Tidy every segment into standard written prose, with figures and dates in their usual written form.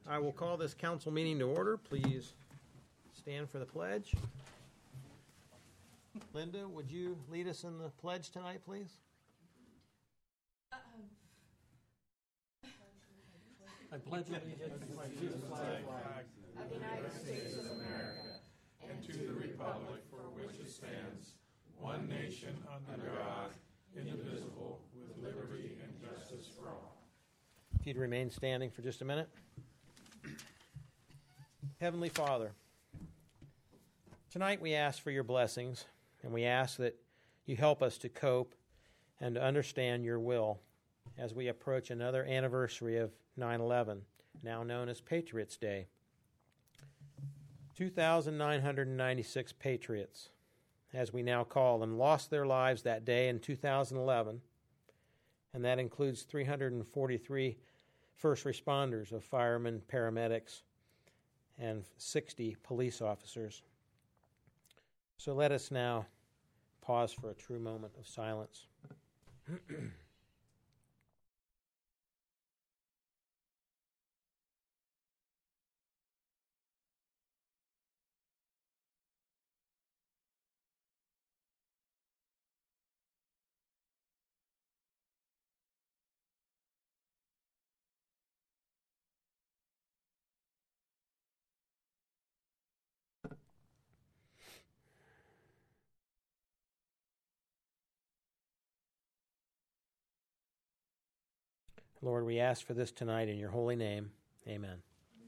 I will call this council meeting to order. Please stand for the pledge. Linda, would you lead us in the pledge tonight, please? I pledge allegiance to the flag of the United States of America and to the republic for which it stands, one nation under God, indivisible, with liberty and justice for all. If you'd remain standing for just a minute. Heavenly Father, tonight we ask for your blessings, and we ask that you help us to cope and to understand your will as we approach another anniversary of 9/11, now known as Patriots' Day. 2,996 patriots, as we now call them, lost their lives that day in 2011, and that includes 343 first responders of firemen, paramedics, and 60 police officers. So let us now pause for a true moment of silence. Lord, we ask for this tonight in your holy name. Amen.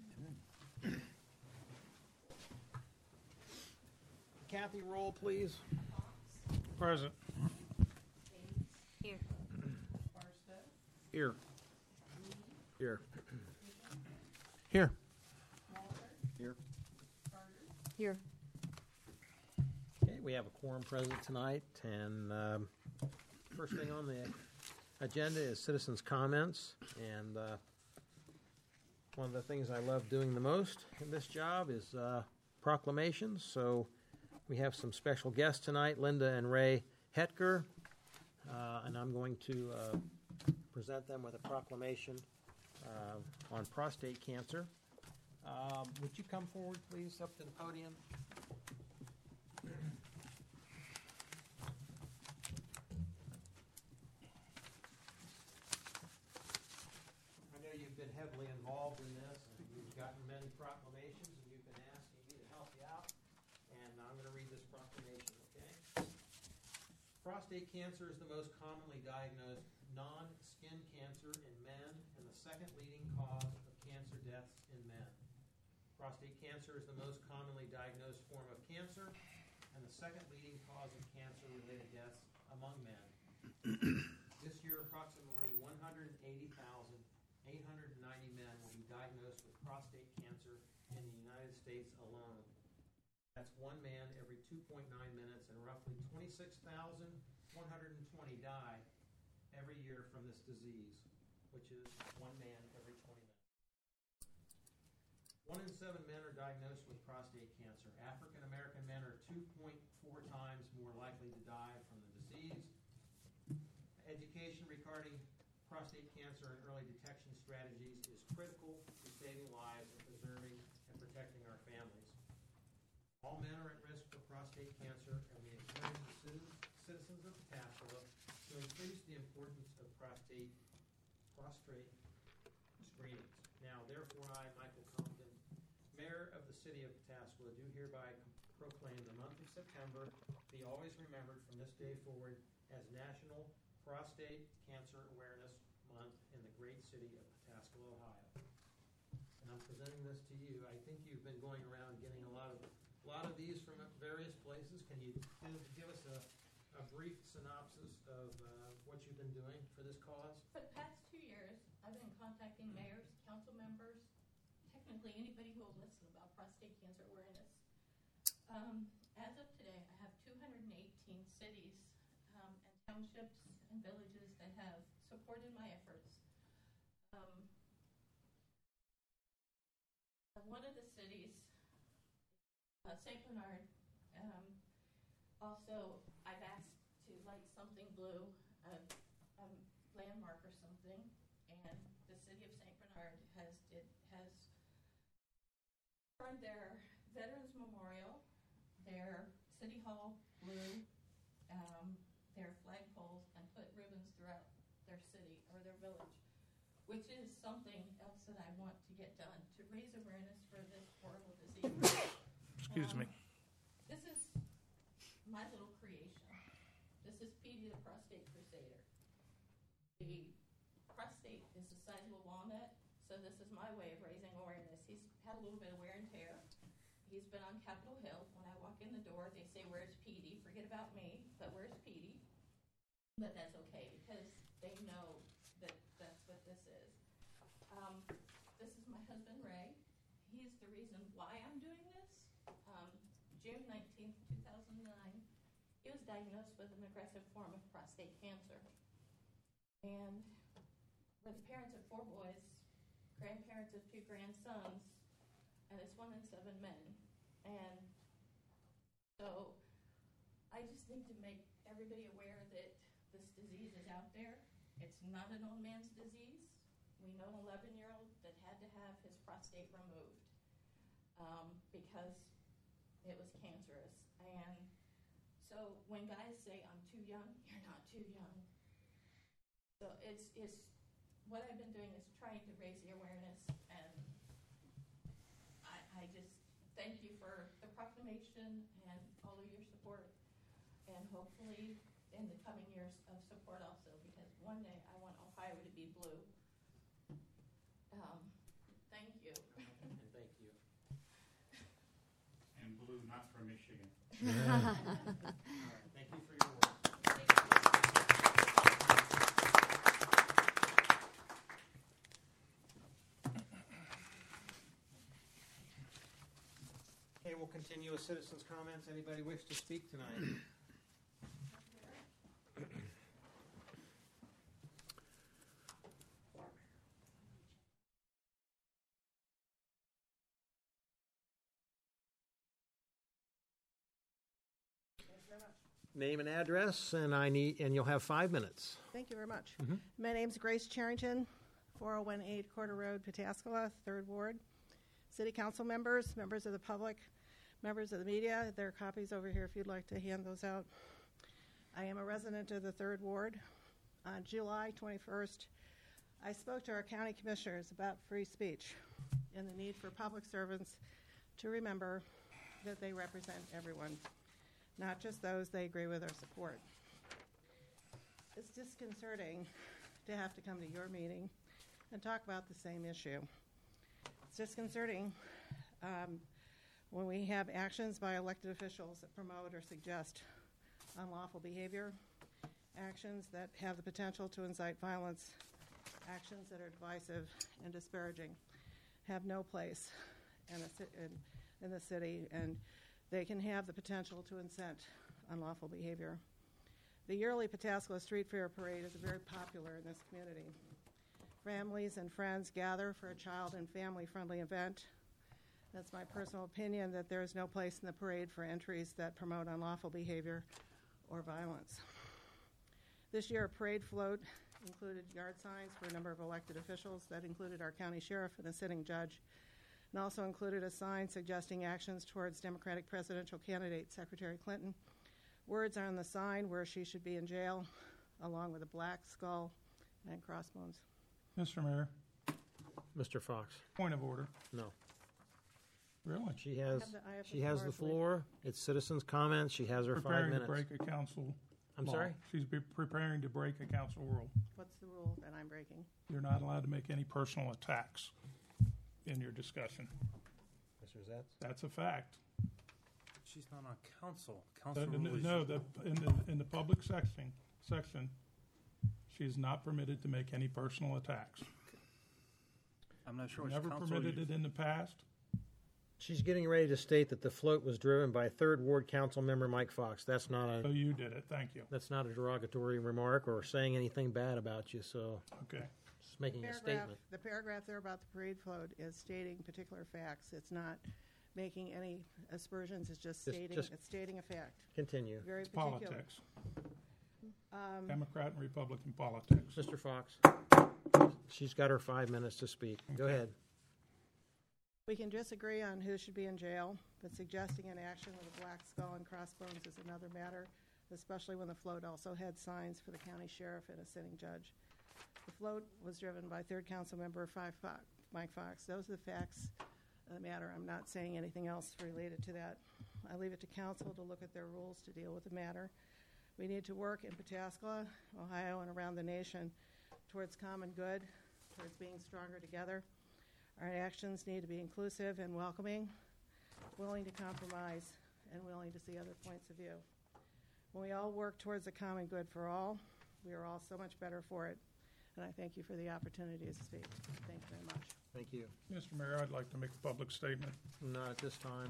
Kathy, roll, please. Present. Here. Here. Here. Here. Here. Here. Okay, we have a quorum present tonight, and first thing on the agenda is citizens' comments, and one of the things I love doing the most in this job is proclamations. So we have some special guests tonight, Linda and Ray Hetker, and I'm going to present them with a proclamation on prostate cancer. Would you come forward, please, up to the podium? You've been heavily involved in this, and you've gotten many proclamations, and you've been asking me to help you out, and I'm going to read this proclamation, okay? Prostate cancer is the most commonly diagnosed non-skin cancer in men and the second leading cause of cancer deaths in men. Prostate cancer is the most commonly diagnosed form of cancer and the second leading cause of cancer-related deaths among men. This year, approximately 180,890 men will be diagnosed with prostate cancer in the United States alone. That's one man every 2.9 minutes, and roughly 26,120 die every year from this disease, which is one man every 20 minutes. 1 in 7 men are diagnosed with prostate cancer. African American men are 2.4 times more likely to die from the disease. Education regarding prostate cancer and early detection strategies is critical to saving lives and preserving and protecting our families. All men are at risk for prostate cancer, and we encourage the citizens of Pataskala to increase the importance of prostate screenings. Now, therefore, I, Michael Compton, Mayor of the City of Pataskala, do hereby proclaim the month of September be always remembered from this day forward as National Prostate Cancer Awareness Month in the great city of Pataskala, Ohio. And I'm presenting this to you. I think you've been going around getting a lot of these from various places. Can you give us a brief synopsis of what you've been doing for this cause? For the past 2 years, I've been contacting mayors, council members, technically anybody who will listen about prostate cancer awareness. As of today, I have 218 cities and townships and villages that have supported my efforts. One of the cities, St. Bernard, also I've asked to light something blue, a landmark or something, and the city of St. Bernard has adorned their Veterans Memorial, their City Hall blue, their flagpoles, and put ribbons throughout their city or their village, which is something else that I want to get done to raise awareness for this horrible disease. Excuse me. This is my little creation. This is Petey the Prostate Crusader. The prostate is the size of a walnut, so this is my way of raising awareness. He's had a little bit of wear and tear. He's been on Capitol Hill. When I walk in the door, they say, "Where's Petey?" Forget about me, but where's Petey? But that's okay because they know that that's what this is. This is my husband, Ray. He's the reason why I'm doing this. June 19th, 2009, he was diagnosed with an aggressive form of prostate cancer. And we're the parents of 4 boys, grandparents of 2 grandsons, and it's 1 in 7 men. And so I just need to make everybody aware that this disease is out there. It's not an old man's disease. We know an 11-year-old that had to have his prostate removed because it was cancerous. And so when guys say, "I'm too young," you're not too young. So it's what I've been doing is trying to raise the awareness, and I just thank you for the proclamation and all of your support, and hopefully in the coming years of support also, because one day I want Ohio to be blue. Thank you. And thank you. And blue, not from Michigan. All right. Thank you for your words. Okay, we'll continue with citizens' comments. Anybody wish to speak tonight? Name and address, and you'll have 5 minutes. Thank you very much. My name's Grace Charrington, 4018 Corder Road, Pataskala, 3rd Ward. City council members, members of the public, members of the media, there are copies over here if you'd like to hand those out. I am a resident of the 3rd Ward. On July 21st, I spoke to our county commissioners about free speech and the need for public servants to remember that they represent everyone, not just those they agree with or support. It's disconcerting to have to come to your meeting and talk about the same issue. It's disconcerting when we have actions by elected officials that promote or suggest unlawful behavior, actions that have the potential to incite violence, actions that are divisive and disparaging, have no place in the city, and they can have the potential to incent unlawful behavior. The yearly Pataskala Street Fair Parade is very popular in this community. Families and friends gather for a child and family-friendly event. That's my personal opinion, that there is no place in the parade for entries that promote unlawful behavior or violence. This year, a parade float included yard signs for a number of elected officials. That included our county sheriff and a sitting judge, and also included a sign suggesting actions towards Democratic presidential candidate Secretary Clinton. Words on the sign where she should be in jail, along with a black skull and crossbones. Mr. Mayor, Mr. Fox? point of order. No. Really? She has I have the floor. It's citizens' comments. She has her 5 Preparing minutes. to break a council I'm law. sorry? She's preparing to break a council rule. What's the rule that I'm breaking? You're not allowed to make any personal attacks in your discussion. Mr. Zatz? That's a fact. She's not on council. No, in the public section, she is not permitted to make any personal attacks. I'm not sure which Never council permitted it in the past. She's getting ready to state that the float was driven by 3rd Ward Council member Mike Fox. That's not So you did it. Thank you. a derogatory remark or saying anything bad about you. So Okay. just making a statement. The paragraph there about the parade float is stating particular facts. It's not making any aspersions. It's just stating a fact. Continue. Very It's particular. politics. Democrat and Republican politics. Mr. Fox? She's got her 5 minutes to speak. Go ahead. We can disagree on who should be in jail, but suggesting an action with a black skull and crossbones is another matter, especially when the float also had signs for the county sheriff and a sitting judge. The float was driven by 3rd Council Member Mike Fox. Those are the facts of the matter. I'm not saying anything else related to that. I leave it to council to look at their rules to deal with the matter. We need to work in Pataskala, Ohio, and around the nation towards common good, towards being stronger together. Our actions need to be inclusive and welcoming, willing to compromise, and willing to see other points of view. When we all work towards a common good for all, we are all so much better for it. And I thank you for the opportunity to speak. Thank you very much. Thank you. Mr. Mayor, I'd like to make a public statement. Not at this time.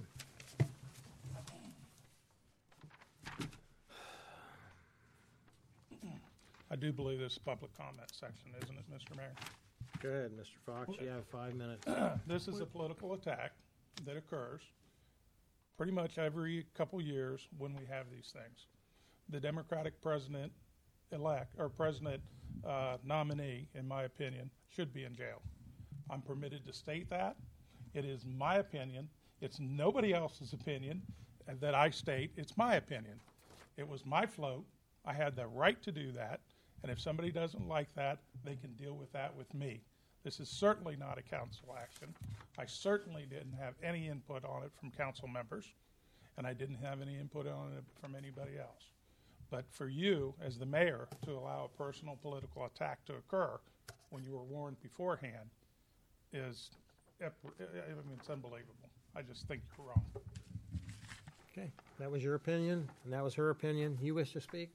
I do believe this is a public comment section, isn't it, Mr. Mayor? Go ahead, Mr. Fox. You have 5 minutes. This is a political attack that occurs pretty much every couple years when we have these things. The Democratic president-elect, or president nominee, in my opinion, should be in jail. I'm permitted to state that. It is my opinion. It's nobody else's opinion that I state. It's my opinion. It was my float. I had the right to do that. And if somebody doesn't like that, they can deal with that with me. This is certainly not a council action. I certainly didn't have any input on it from council members, and I didn't have any input on it from anybody else. But for you, as the mayor, to allow a personal political attack to occur when you were warned beforehand is, it's unbelievable. I just think you're wrong. Okay, that was your opinion, and that was her opinion. You wish to speak?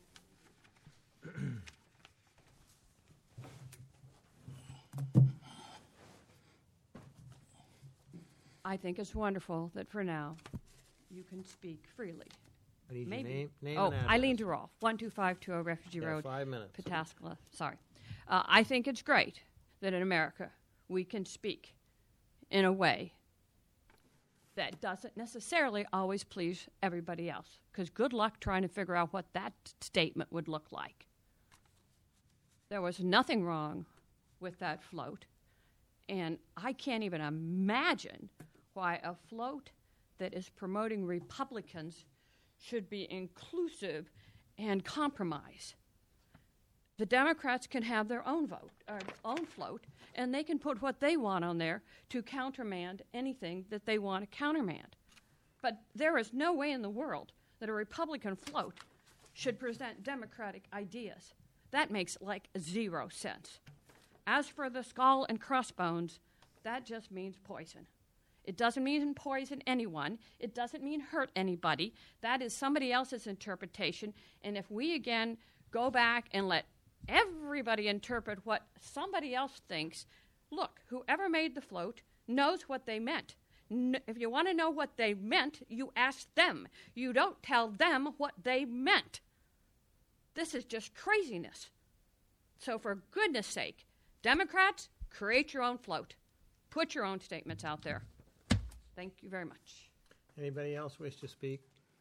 I think it's wonderful that for now you can speak freely. I need Maybe. your name Oh, and address. Eileen Durall, 12520 Refugee Yeah, Road, 5 minutes. Pataskala. Sorry. I think it's great that in America we can speak in a way that doesn't necessarily always please everybody else, because good luck trying to figure out what that statement would look like. There was nothing wrong with that float, and I can't even imagine why a float that is promoting Republicans should be inclusive and compromise. The Democrats can have their own own float, and they can put what they want on there to countermand anything that they want to countermand. But there is no way in the world that a Republican float should present Democratic ideas. That makes like 0 sense. As for the skull and crossbones, that just means poison. It doesn't mean poison anyone. It doesn't mean hurt anybody. That is somebody else's interpretation. And if we again go back and let everybody interpret what somebody else thinks, look, whoever made the float knows what they meant. If you want to know what they meant, you ask them. You don't tell them what they meant. This is just craziness. So for goodness sake, Democrats, create your own float. Put your own statements out there. Thank you very much. Anybody else wish to speak?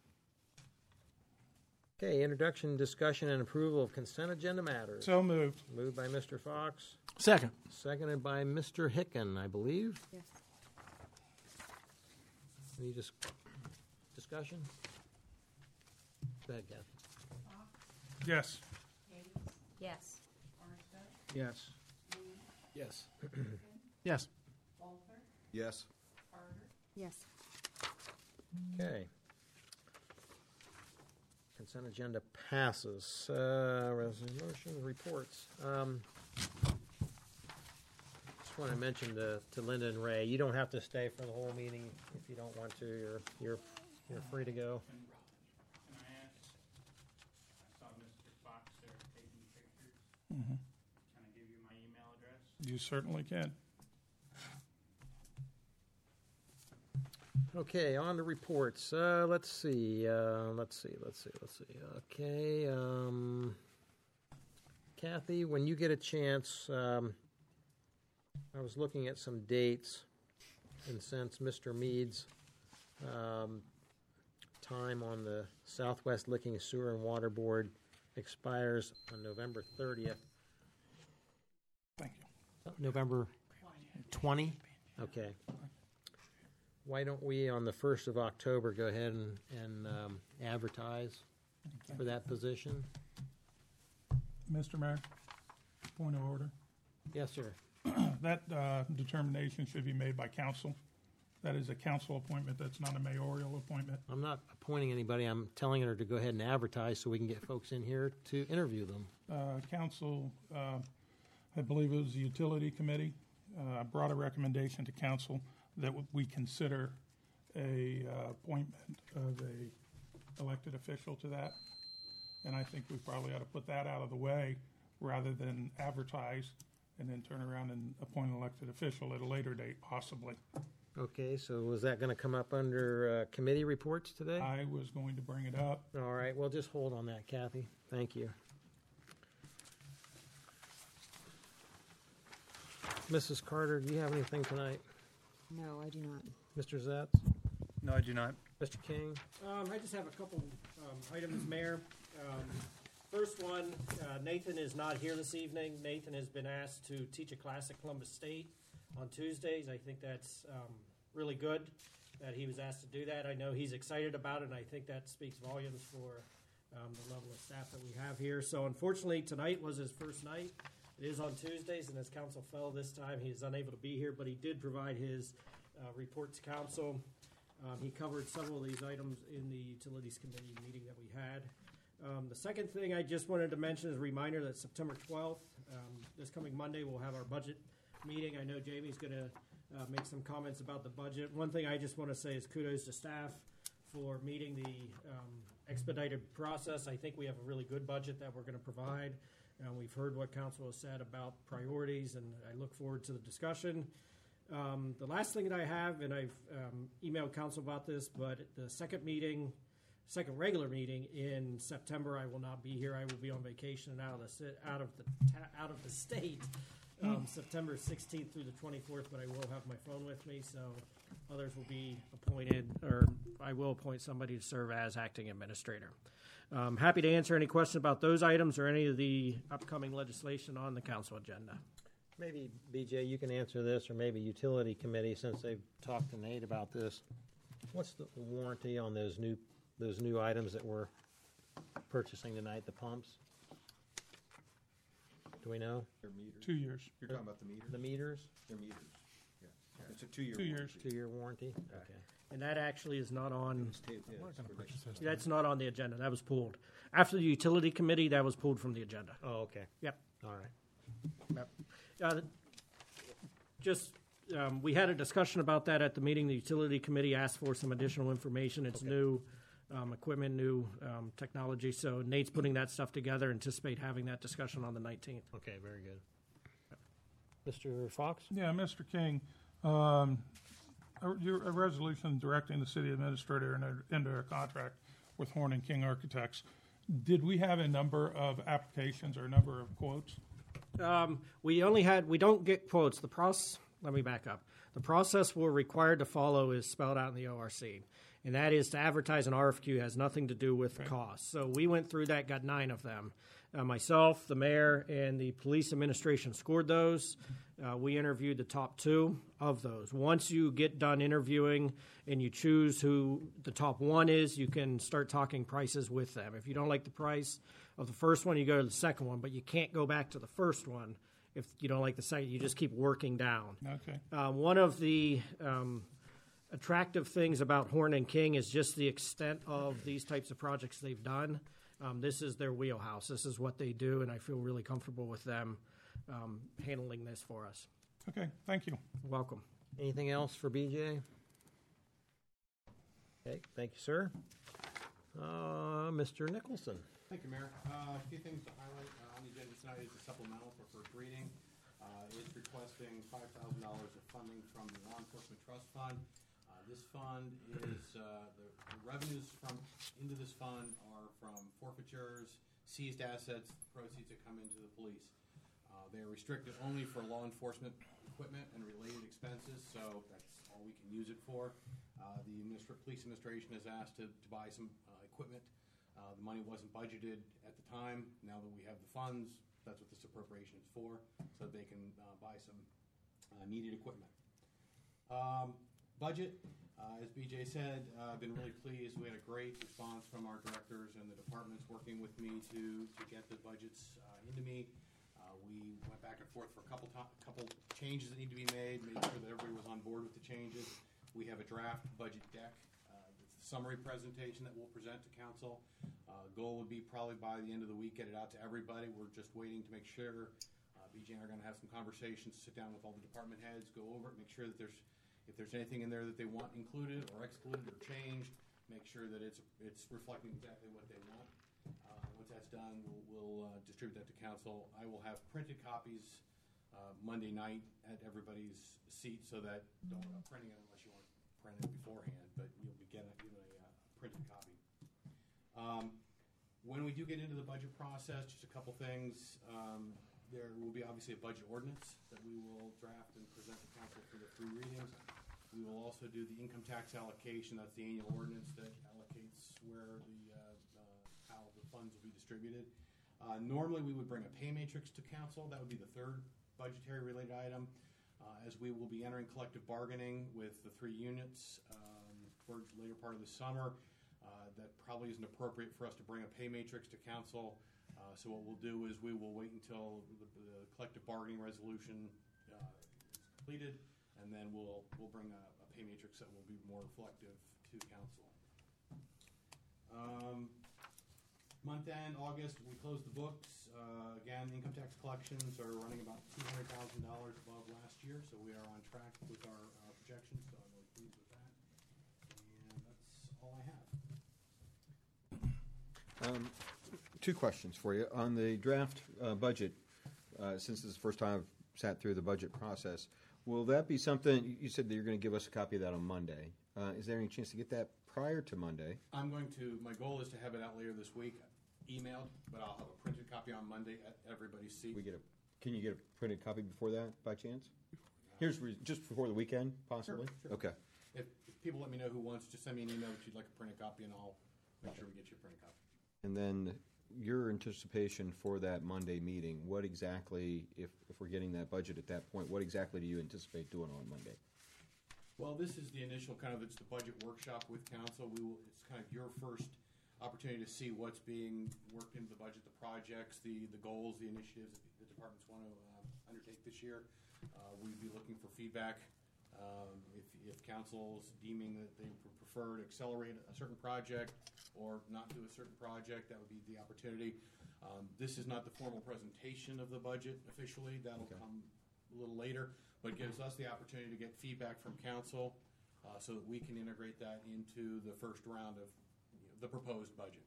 Okay, introduction, discussion, and approval of consent agenda matters. So moved. Moved by Mr. Fox. Second. Seconded by Mr. Hicken, I believe. Yes. Any discussion? Go ahead, Kathy. Yes. Yes. Yes. Yes. Yes. Yes. Yes. Okay. Consent agenda passes. Resolution reports. Just want to mention to Linda and Ray, you don't have to stay for the whole meeting if you don't want to. You're free to go. Can I ask, I saw Mr. Fox there taking pictures. Mm-hmm. Can I give you my email address? You certainly can. Okay, on to reports. Let's see. Okay. Kathy, when you get a chance, I was looking at some dates, and since Mr. Mead's time on the Southwest Licking Sewer and Water Board expires on November 30th. Thank you. November 20? Okay. why don't we, on the 1st of October, go ahead and advertise for that position? Mr. Mayor, point of order. Yes, sir. That determination should be made by council. That is a council appointment. That's not a mayoral appointment. I'm not appointing anybody. I'm telling her to go ahead and advertise so we can get folks in here to interview them. Council, I believe it was the utility committee, brought a recommendation to council that we consider a appointment of a elected official to that. And I think we probably ought to put that out of the way rather than advertise and then turn around and appoint an elected official at a later date, possibly. Okay, so was that going to come up under committee reports today? I was going to bring it up. All right, well, just hold on that, Kathy. Thank you. Mrs. Carter, do you have anything tonight? No, I do not. Mr. Zetz? No, I do not. Mr. King? I just have a couple items, Mayor. First one, Nathan is not here this evening. Nathan has been asked to teach a class at Columbus State on Tuesdays. I think that's really good that he was asked to do that. I know he's excited about it, and I think that speaks volumes for the level of staff that we have here. So unfortunately, tonight was his first night. It is on Tuesdays, and as council fell this time, he is unable to be here, but he did provide his report to council. He covered several of these items in the Utilities Committee meeting that we had. The second thing I just wanted to mention is a reminder that September 12th, this coming Monday, we'll have our budget meeting. I know Jamie's going to make some comments about the budget. One thing I just want to say is kudos to staff for meeting the expedited process. I think we have a really good budget that we're going to provide. We've heard what council has said about priorities, and I look forward to the discussion. The last thing that I have, and I've emailed council about this, but the second regular meeting in September, I will not be here. I will be on vacation and out of the state, September 16th through the 24th. But I will have my phone with me, so others will be appointed, or I will appoint somebody to serve as acting administrator. Happy to answer any questions about those items or any of the upcoming legislation on the council agenda. Maybe, BJ, you can answer this, or maybe Utility Committee, since they've talked to Nate about this. What's the warranty on those new items that we're purchasing tonight, the pumps? Do we know? They're meters. 2 years. You're talking about the meters? The meters? They're meters. Yeah. It's a 2-year 2 years. 2-year warranty? Okay. And that actually is not on. That's That's not on the agenda. That was pulled after the Utility Committee. That was pulled from the agenda. Oh, okay. Yep. All right. Yep. We had a discussion about that at the meeting. The Utility Committee asked for some additional information. It's new equipment, new technology. So Nate's putting that stuff together. Anticipate having that discussion on the 19th. Okay, very good. Mr. Fox? Yeah, Mr. King, a resolution directing the city administrator into a contract with Horn and King Architects. Did we have a number of applications or a number of quotes? We don't get quotes. Let me back up. The process we're required to follow is spelled out in the ORC, and that is to advertise an RFQ has nothing to do with cost. So we went through that, got 9 of them. Myself, the mayor, and the police administration scored those. We interviewed the top 2 of those. Once you get done interviewing and you choose who the top 1 is, you can start talking prices with them. If you don't like the price of the first one, you go to the second one, but you can't go back to the first one. If you don't like the second, you just keep working down. Okay. One of the attractive things about Horn and King is just the extent of these types of projects they've done. This is their wheelhouse. This is what they do, and I feel really comfortable with them handling this for us. Okay, thank you. Welcome. Anything else for BJ? Okay, thank you, sir. Mr. Nicholson. Thank you, Mayor. A few things to highlight on the agenda tonight is a supplemental for first reading. It's requesting $5,000 of funding from the Law Enforcement Trust Fund. This fund is the revenues into this fund are from forfeitures, seized assets, proceeds that come into the police. They are restricted only for law enforcement equipment and related expenses, so that's all we can use it for. The police administration has asked to buy some equipment. The money wasn't budgeted at the time. Now that we have the funds, that's what this appropriation is for, so they can buy some needed equipment. budget. As BJ said, I've been really pleased. We had a great response from our directors and the departments working with me to get the budgets into me. We went back and forth for a couple changes that need to be made sure that everybody was on board with the changes. We have a draft budget deck. It's a summary presentation that we'll present to council. Goal would be probably by the end of the week, get it out to everybody. We're just waiting to make sure. BJ and I are going to have some conversations, sit down with all the department heads, go over it, make sure that if there's anything in there that they want included or excluded or changed, make sure that it's reflecting exactly what they want. Once that's done, we'll distribute that to council. I will have printed copies Monday night at everybody's seat, so that don't worry about printing it unless you want to print it beforehand, but you'll be given a printed copy. When we do get into the budget process, just a couple things. There will be obviously a budget ordinance that we will draft and present to council for the 3 readings. We will also do the income tax allocation. That's the annual ordinance that allocates where how the funds will be distributed. Normally, we would bring a pay matrix to council. That would be the 3rd budgetary related item. As we will be entering collective bargaining with the 3 units towards the later part of the summer, that probably isn't appropriate for us to bring a pay matrix to council. So what we'll do is we will wait until the collective bargaining resolution is completed, and then we'll bring a pay matrix that will be more reflective to council. Month end, August, we closed the books. Again, income tax collections are running about $200,000 above last year, so we are on track with our projections, so I'm really pleased with that. And that's all I have. 2 questions for you. On the draft budget, since this is the first time I've sat through the budget process, will that be something, you said that you're going to give us a copy of that on Monday. Is there any chance to get that prior to Monday? My goal is to have it out later this week, emailed, but I'll have a printed copy on Monday at everybody's seat. Can you get a printed copy before that, by chance? Just before the weekend, possibly? Sure. Okay. If people let me know who wants, just send me an email that you'd like a printed copy, and I'll make sure we get you a printed copy. And then your anticipation for that Monday meeting, what exactly, if we're getting that budget at that point, what exactly do you anticipate doing on Monday? Well, this is the initial it's the budget workshop with council. It's kind of your first opportunity to see what's being worked into the budget, the projects, the goals, the initiatives that the departments want to undertake this year. We'd be looking for feedback. If council's deeming that they prefer to accelerate a certain project or not do a certain project, that would be the opportunity. This is not the formal presentation of the budget officially. That'll come a little later, but it gives us the opportunity to get feedback from council so that we can integrate that into the first round of the proposed budget.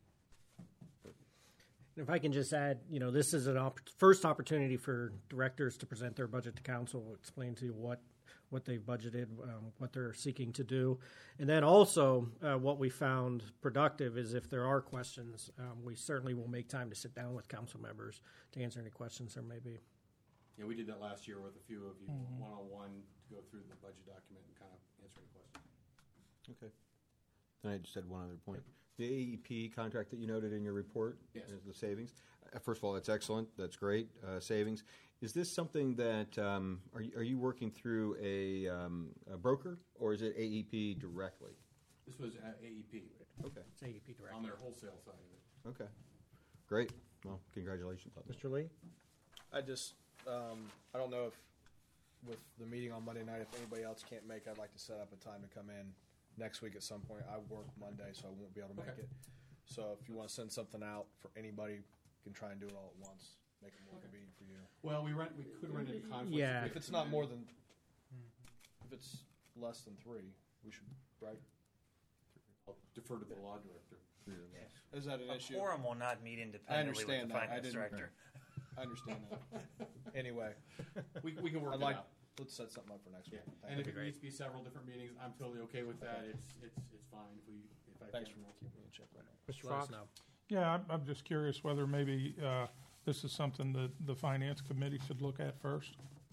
If I can just add, this is an first opportunity for directors to present their budget to council, explain to you what they've budgeted, what they're seeking to do. And then also what we found productive is if there are questions, we certainly will make time to sit down with council members to answer any questions there may be. Yeah, we did that last year with a few of you one-on-one to go through the budget document and kind of answer any questions. Okay. Then I just had one other point. The AEP contract that you noted in your report, yes, the savings. First of all, that's excellent. That's great. Savings. Is this something that are you working through a broker, or is it AEP directly? This was AEP. Okay. It's AEP directly on their wholesale side of it. Okay. Great. Well, congratulations on that. Mr. Lee? I just I don't know if with the meeting on Monday night, if anybody else can't make, I'd like to set up a time to come in next week at some point. I work Monday, so I won't be able to make it. So if you want to send something out for anybody, you can try and do it all at once. Make it more convenient for you. Well, we could run into conflict. Yeah. If it's not more than, if it's less than 3, we should, right? I'll defer to the law director. Is that an issue? A quorum will not meet independently with the finance director. I understand that. Anyway, we can work it out. Let's set something up for next week. And if it needs to be several different meetings, I'm totally okay with that. It's fine if I Thanks can. for keeping me in check on that. Mr. Fox? Yeah, I'm just curious whether maybe this is something that the Finance Committee should look at first.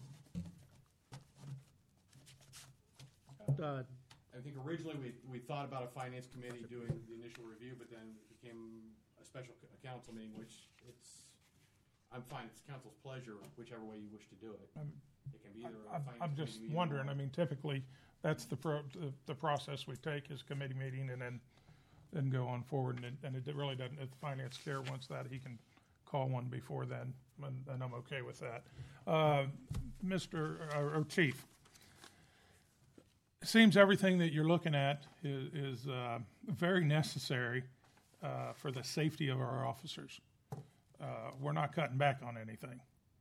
I think originally we thought about a Finance Committee doing the initial review, but then it became a special council meeting, which I'm fine. It's council's pleasure, whichever way you wish to do it. It can be either a Finance I'm just Committee meeting wondering, or- I mean, typically, that's the process we take is committee meeting and then go on forward. And it really doesn't, if the finance chair wants that, he can call one before then, and I'm okay with that. Chief, it seems everything that you're looking at is very necessary for the safety of our officers. We're not cutting back on anything.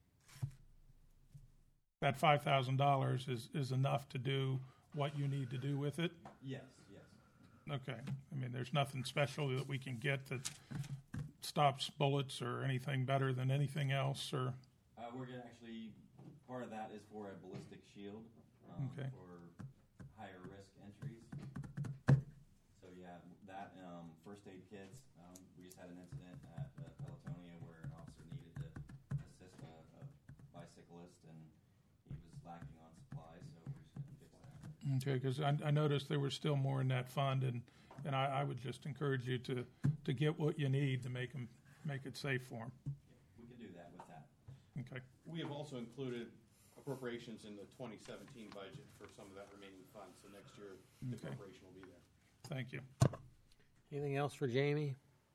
That $5,000 is enough to do what you need to do with it? Yes. Okay. I mean, there's nothing special that we can get that stops bullets or anything better than anything else, or? We're going to actually, part of that is for a ballistic shield okay. for higher risk entries. So yeah, that, first aid kits. We just had an incident at Pelotonia where an officer needed to assist a bicyclist and he was lacking on supplies, so we're just going to fix that. Okay, because I noticed there was still more in that fund, and I would just encourage you to get what you need to make it safe for them. We can do that with that. Okay. We have also included appropriations in the 2017 budget for some of that remaining funds, so next year the appropriation will be there. Thank you. Anything else for Jamie?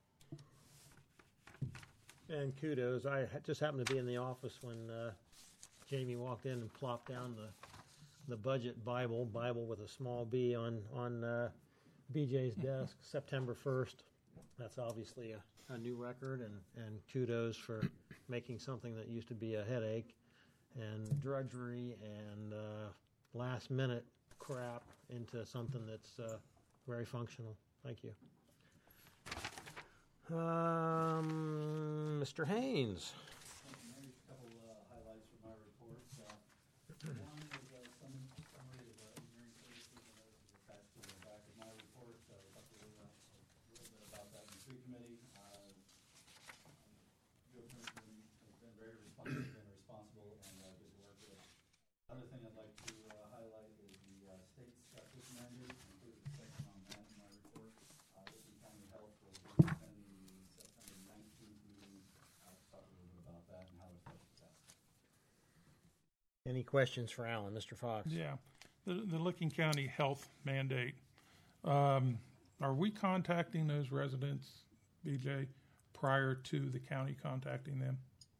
And kudos. I just happened to be in the office when Jamie walked in and plopped down the budget Bible with a small B on BJ's desk, September 1st. That's obviously a new record, and kudos for making something that used to be a headache and drudgery and last-minute crap into something that's very functional. Thank you. Mr. Haynes. Maybe a couple highlights from my report. One is some summary of engineering services, and those are attached to the back of my report. So I'll talk a little bit about that in the tree committee. Joe Princeton has been very responsive and good work with it. Other thing I'd like to highlight is the state's septic mandate. Included a section on that in my report. Licking County Health will be attending the September 19th meeting. I'll talk a little bit about that and how it affects that. Any questions for Alan? Mr. Fox? Yeah. The Licking County Health mandate. Are we contacting those residents, BJ, prior to the county contacting them?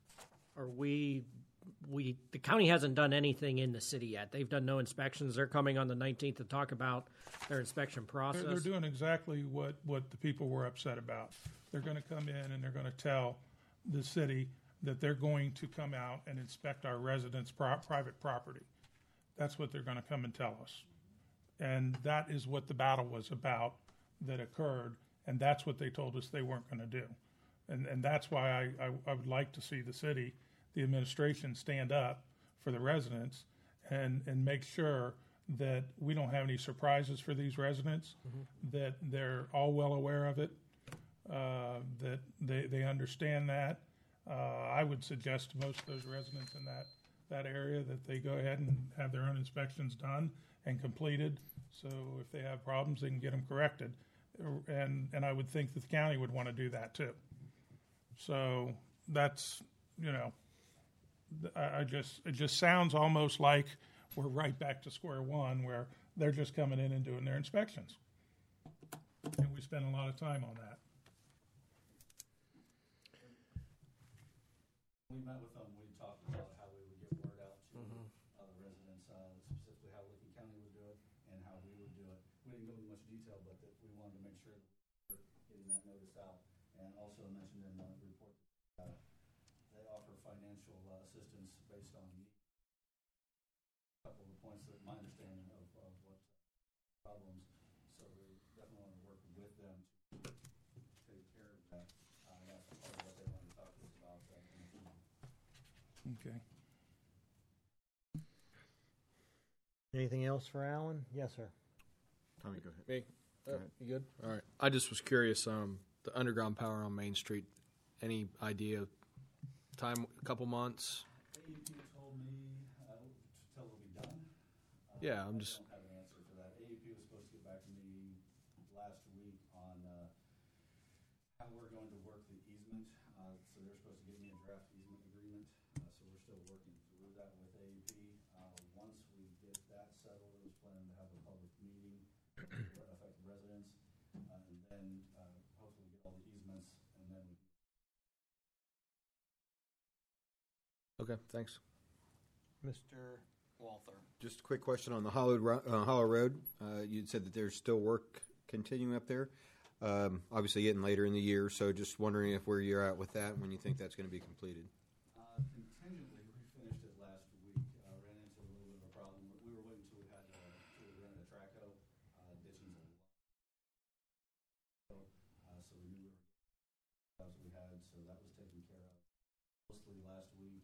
The county hasn't done anything in the city yet. They've done no inspections. They're coming on the 19th to talk about their inspection process. They're doing exactly what the people were upset about. They're going to come in and they're going to tell the city that they're going to come out and inspect our residents' private property. That's what they're going to come and tell us. And that is what the battle was about that occurred, and that's what they told us they weren't going to do. And that's why I would like to see the city, the administration, stand up for the residents and make sure that we don't have any surprises for these residents, that they're all well aware of it, that they understand that. I would suggest to most of those residents in that area that they go ahead and have their own inspections done and completed, so if they have problems, they can get them corrected. And I would think that the county would want to do that too. So that's, it just sounds almost like we're right back to square one where they're just coming in and doing their inspections. And we spend a lot of time on that. We met with them. We talked about how we would get word out to other residents, specifically how Licking County would do it and how we would do it. We didn't go into much detail, but that we wanted to make sure that we were getting that notice out. And also mentioned in the report, they offer financial assistance based on a couple of the points that my understanding of what problems. So we definitely want to work with them to take care of that. That's part of what they wanted to talk to us about in the meeting. Okay. Anything else for Alan? Yes, sir. Tommy, go ahead. Me? Go ahead. You good? All right. I just was curious, the underground power on Main Street, any idea, time, a couple months? AEP told me till it'll be done. Yeah, I'm just... I don't have an answer for that. AEP was supposed to get back to me last week on how we're going to work the easement. So they're supposed to give me a draft easement agreement. So we're still working through that with AEP. Once we get that settled, it was planned to have a Okay, thanks. Mr. Walther. Just a quick question on the Hollow Road. You said that there's still work continuing up there. Obviously getting later in the year, so just wondering if where you're at with that and when you think that's going to be completed. Contingently, we finished it last week. Ran into a little bit of a problem. We were waiting until we had to rent a traco. Ditching's a lot. So we knew jobs we had, so that was taken care of mostly last week.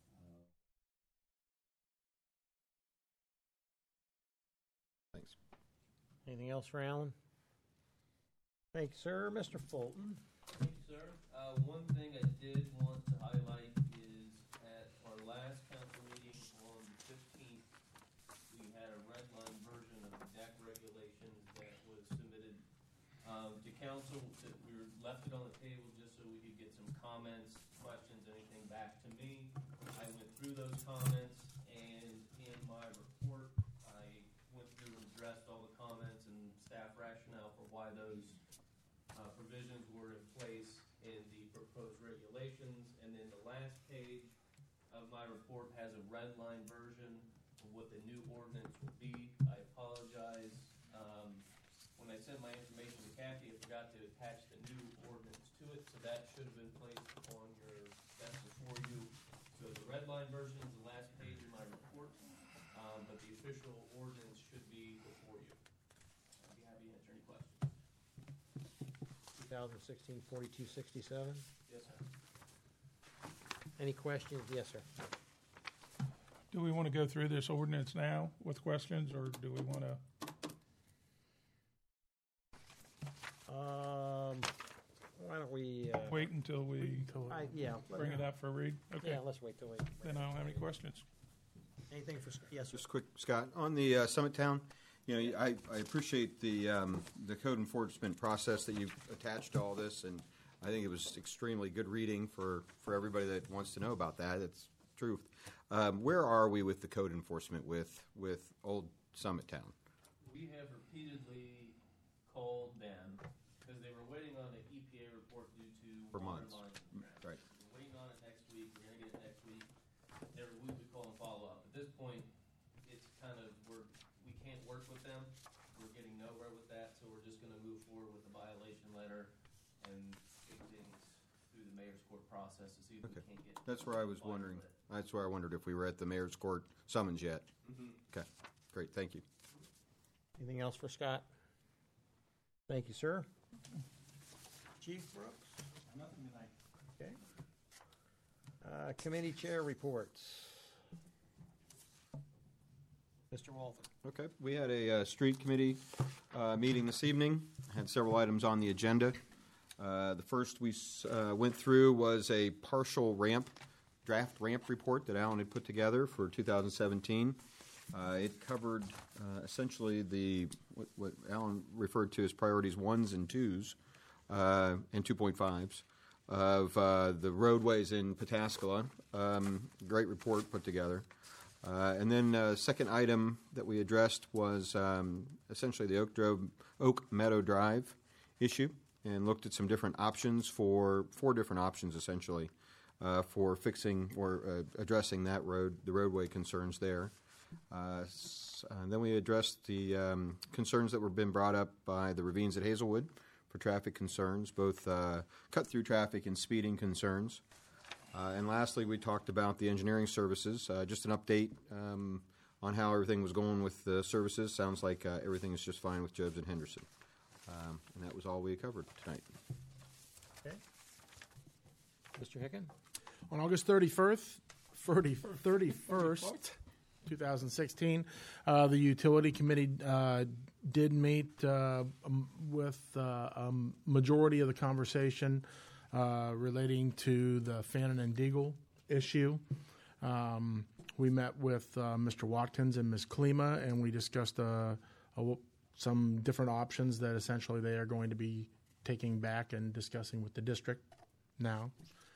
Thanks. Anything else for Alan? Thank you, sir. Mr. Fulton. Thank you, sir. One thing I did want to highlight is at our last council meeting on the 15th, we had a red line version of the DEC regulations that was submitted to council. That we left it on the table just so we could get some comments, questions, anything back to me. I went through those comments, and in my report, I went through and addressed all the comments and staff rationale for why those provisions were in place in the proposed regulations. And then the last page of my report has a red line version of what the new ordinance will be. I apologize. When I sent my information to Kathy, I forgot to attach the new ordinance to it, so that should have been placed on your desk before you. So the red line version is the last page of my report, but the official ordinance should be before you. I'd be happy to answer any questions. 2016-4267. Yes, sir. Any questions? Yes, sir. Do we want to go through this ordinance now with questions, or do we want to? Why don't we wait until we bring it up for a read? Okay. Yeah, let's wait till we. Then I don't have any questions. Anything for yes, sir. Just quick, Scott, on the Summit Town. You know, I appreciate the code enforcement process that you've attached to all this, and I think it was extremely good reading for everybody that wants to know about that. It's truth. Where are we with the code enforcement with Old Summit Town? We have repeatedly called them because they were waiting on an EPA report due to For months. Right. We're waiting on it next week. We're going to get it next week. Every week we call and follow up. At this point, it's kind of we can't work with them. We're getting nowhere with that, so we're just going to move forward with the violation letter and take things through the mayor's court process to see if we can't get. That's where I was wondering. That's where I wondered if we were at the mayor's court summons yet. Mm-hmm. Okay, great. Thank you. Anything else for Scott? Thank you, sir. Chief Brooks. Nothing tonight. Okay. Committee chair reports. Mr. Walther. Okay, we had a street committee meeting this evening. Had several items on the agenda. The first we went through was a partial draft ramp report that Alan had put together for 2017. It covered essentially what Alan referred to as priorities 1s and 2s and 2.5s of the roadways in Pataskala. Great report put together. And then second item that we addressed was essentially the Oak Meadow Drive issue, and looked at some different options four different options essentially for fixing or addressing that the roadway concerns there. And then we addressed the concerns that were been brought up by the ravines at Hazelwood for traffic concerns, both cut-through traffic and speeding concerns. And lastly, we talked about the engineering services, just an update on how everything was going with the services. Sounds like everything is just fine with Jobs and Henderson. And that was all we covered tonight. Okay. Mr. Hicken? On August 31st, 2016, the Utility Committee did meet with a majority of the conversation relating to the Fannin and Deagle issue. We met with Mr. Watkins and Ms. Klima, and we discussed some different options that essentially they are going to be taking back and discussing with the district now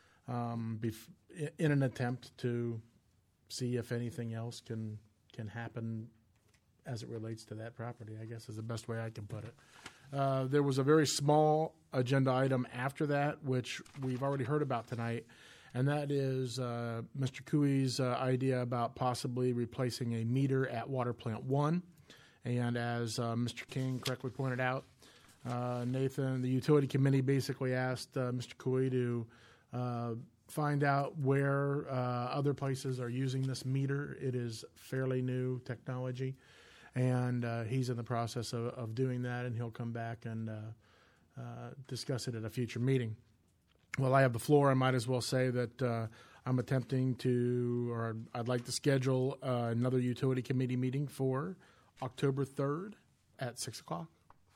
in an attempt to see if anything else can happen as it relates to that property, I guess is the best way I can put it. There was a very small agenda item after that, which we've already heard about tonight, and that is Mr. Cooey's idea about possibly replacing a meter at Water Plant 1. And as Mr. King correctly pointed out, Nathan, the utility committee basically asked Mr. Cooey to find out where other places are using this meter. It is fairly new technology, and he's in the process of doing that, and he'll come back and discuss it at a future meeting. Well, I have the floor. I might as well say that I'm attempting to, or I'd like to schedule another utility committee meeting for October 3rd at 6 o'clock.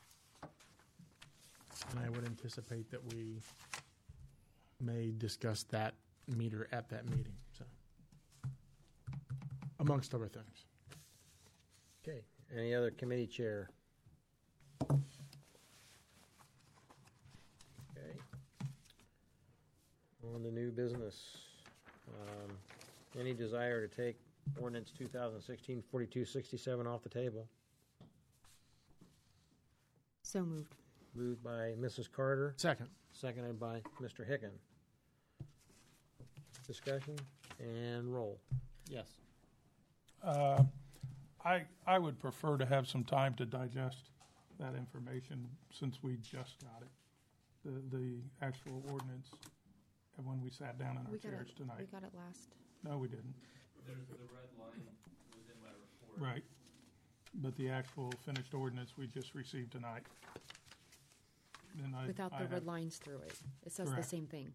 And I would anticipate that we may discuss that meter at that meeting, so amongst other things. Okay. Any other committee chair? Okay. On to new business. Any desire to take ordinance 2016-4267 off the table? So moved. Moved by Mrs. Carter. Second. Seconded by Mr. Hicken. Discussion and roll. Yes. I would prefer to have some time to digest that information since we just got it, the actual ordinance, and when we sat down in our chairs tonight. We got it last. No, we didn't. The red line was in my report. Right. But the actual finished ordinance we just received tonight. Without the red lines through it. It says the same thing.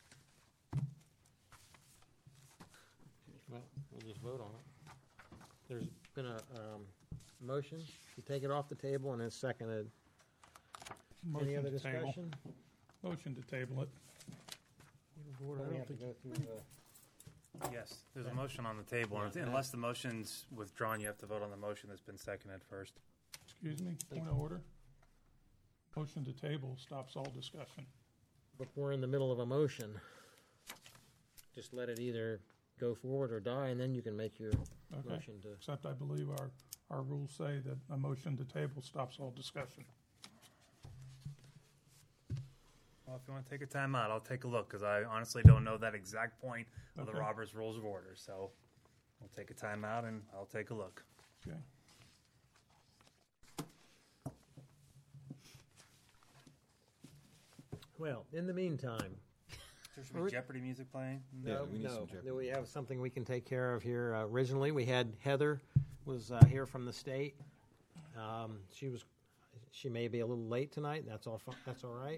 Well, we'll just vote on it. There's been a motion to take it off the table, and it's seconded. Any other discussion? Motion to table it. Yes, there's a motion on the table. Unless the motion's withdrawn, you have to vote on the motion that's been seconded first. Excuse me, point of order. Motion to table stops all discussion. But we're in the middle of a motion. Just let it either go forward or die, and then you can make your motion to... Except I believe our rules say that a motion to table stops all discussion. Well, if you want to take a time out, I'll take a look, because I honestly don't know that exact point of the Roberts Rules of Order. So we'll take a time out, and I'll take a look. Okay. Well, in the meantime... There should be Jeopardy music playing? No. We have something we can take care of here. Originally, we had Heather was here from the state. She may be a little late tonight. That's all right.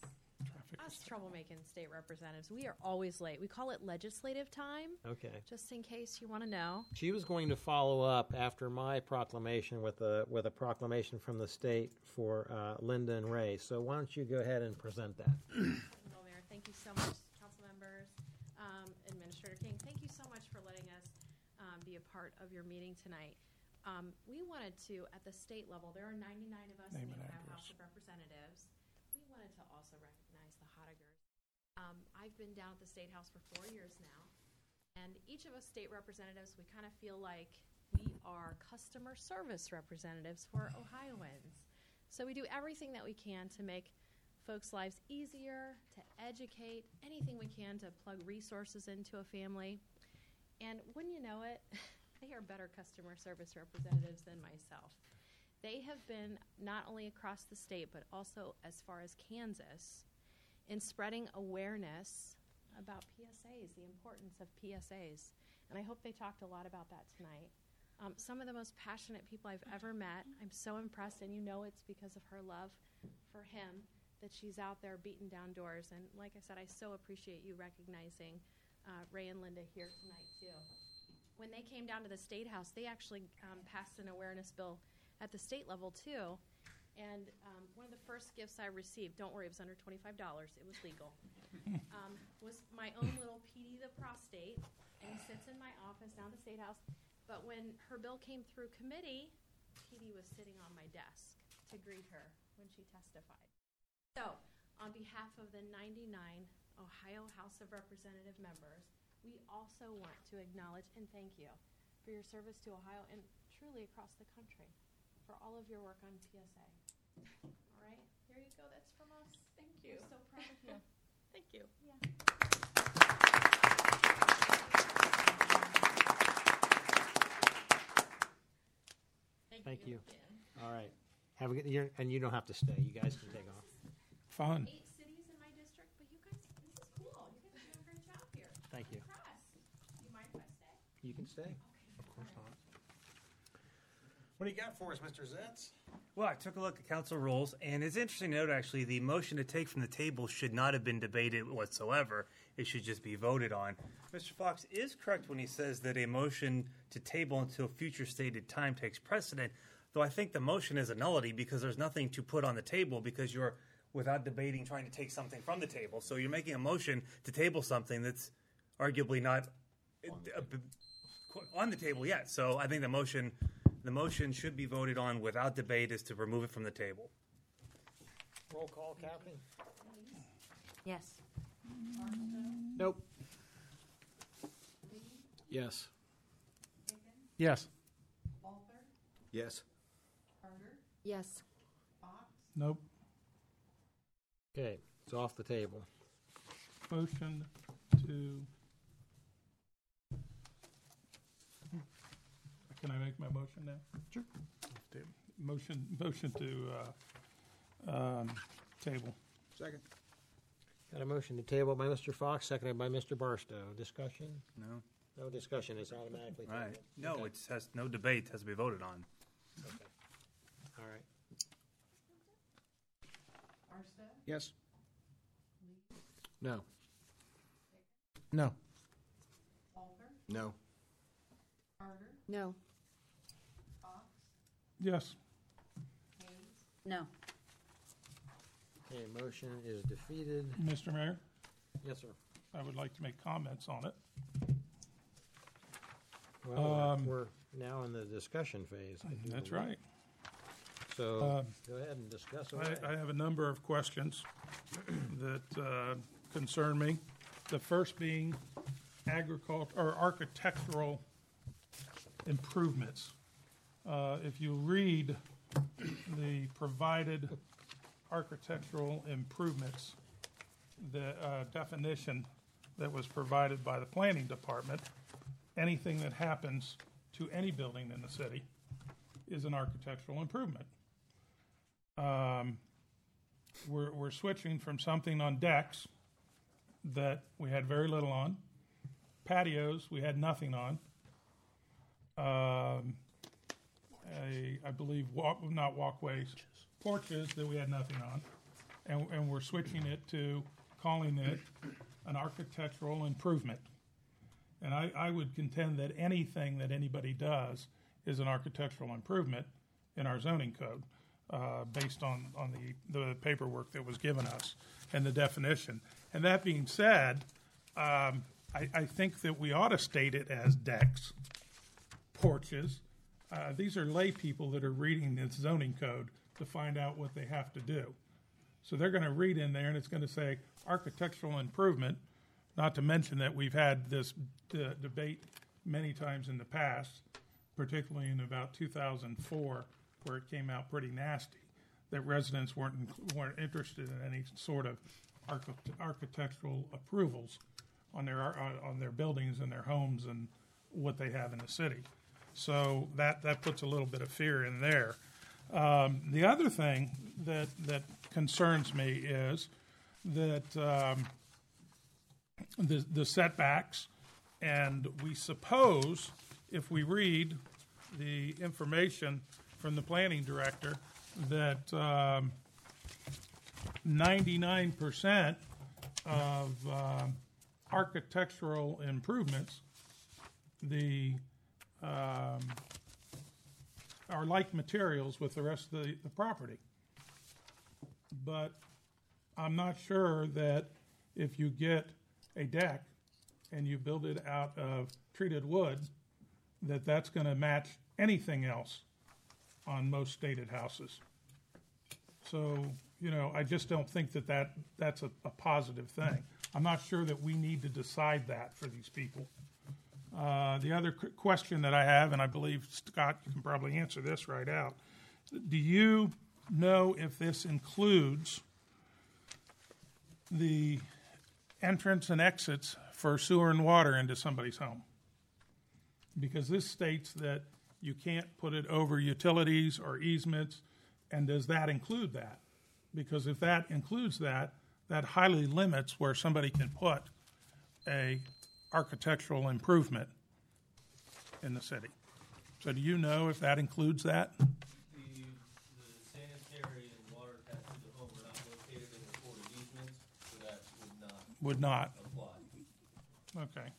Us troublemaking state representatives, we are always late. We call it legislative time. Okay. Just in case you want to know. She was going to follow up after my proclamation with a proclamation from the state for Linda and Ray. So why don't you go ahead and present that? Well, Mayor, thank you so much, council members, Administrator King. Thank you so much for letting us be a part of your meeting tonight. We wanted to, at the state level, there are 99 of us in the Ohio House of Representatives. We wanted to also recognize the Hottigers. I've been down at the State House for 4 years now, and each of us state representatives, we kind of feel like we are customer service representatives for Ohioans. So we do everything that we can to make folks' lives easier, to educate, anything we can to plug resources into a family. And wouldn't you know it, they are better customer service representatives than myself. They have been not only across the state, but also as far as Kansas, in spreading awareness about PSAs, the importance of PSAs. And I hope they talked a lot about that tonight. Some of the most passionate people I've ever met. I'm so impressed, and you know it's because of her love for him that she's out there beating down doors. And like I said, I so appreciate you recognizing Ray and Linda here tonight, too. When they came down to the State House, they actually passed an awareness bill at the state level, too. And one of the first gifts I received, don't worry, it was under $25, it was legal, was my own little Petey the prostate, and he sits in my office down at the State House. But when her bill came through committee, Petey was sitting on my desk to greet her when she testified. So, on behalf of the 99 Ohio House of Representative members, we also want to acknowledge and thank you for your service to Ohio and truly across the country, for all of your work on PSA. All right, here you go. That's from us. Thank you. We're so proud of you. Thank you. Yeah. Thank you. All right. Have a good. And you don't have to stay. You guys can take off. Fun. 8 cities in my district, but you guys, this is cool. You guys are doing a great job here. Thank you. I'm impressed. Do you mind if I stay? You can stay. Of course not. What do you got for us, Mr. Zetz? Well, I took a look at council rules, and it's interesting to note, actually, the motion to take from the table should not have been debated whatsoever. It should just be voted on. Mr. Fox is correct when he says that a motion to table until future stated time takes precedent, though I think the motion is a nullity because there's nothing to put on the table because you're, without debating, trying to take something from the table. So you're making a motion to table something that's arguably not on the table yet. So I think the motion should be voted on without debate as to remove it from the table. Roll call, Captain. Yes. Nope. Yes. Yes. Yes. Yes. Nope. Okay, it's off the table. Motion to. Can I make my motion now? Sure. Motion to table. Second. Got a motion to table by Mr. Fox, seconded by Mr. Barstow. Discussion? No. No discussion. It's automatically tabled. Right. No, Okay. it has no debate. It has to be voted on. Okay. All right. Yes. No. No. No. No. Yes. No. Okay, motion is defeated. Mr. Mayor, Yes, sir. I would like to make comments on it. Well, we're now in the discussion phase. I do That's believe. right. So go ahead and discuss away. I have a number of questions that concern me. The first being architectural improvements. If you read the provided architectural improvements, the definition that was provided by the planning department, anything that happens to any building in the city is an architectural improvement. We're switching from something on decks that we had very little on, patios we had nothing on, I believe not walkways, porches that we had nothing on, and we're switching it to calling it an architectural improvement. And I would contend that anything that anybody does is an architectural improvement in our zoning code, based on the paperwork that was given us and the definition. And that being said, I think that we ought to state it as decks, porches. These are lay people that are reading this zoning code to find out what they have to do. So they're going to read in there, and it's going to say architectural improvement, not to mention that we've had this debate many times in the past, particularly in about 2004, where it came out pretty nasty, that residents weren't interested in any sort of architectural approvals on their buildings and their homes and what they have in the city. So that puts a little bit of fear in there. The other thing that concerns me is that the setbacks, and we suppose if we read the information from the planning director that 99% of architectural improvements are like materials with the rest of the property. But I'm not sure that if you get a deck and you build it out of treated wood, that that's going to match anything else on most stated houses. So, I just don't think that's a positive thing. I'm not sure that we need to decide that for these people. The other question that I have, and I believe, Scott, you can probably answer this right out. Do you know if this includes the entrance and exits for sewer and water into somebody's home? Because this states that you can't put it over utilities or easements, and does that include that? Because if that includes that, that highly limits where somebody can put a architectural improvement in the city. So do you know if that includes that? The sanitary and water taps to the home are not located in recorded easements, so that would not apply. Okay.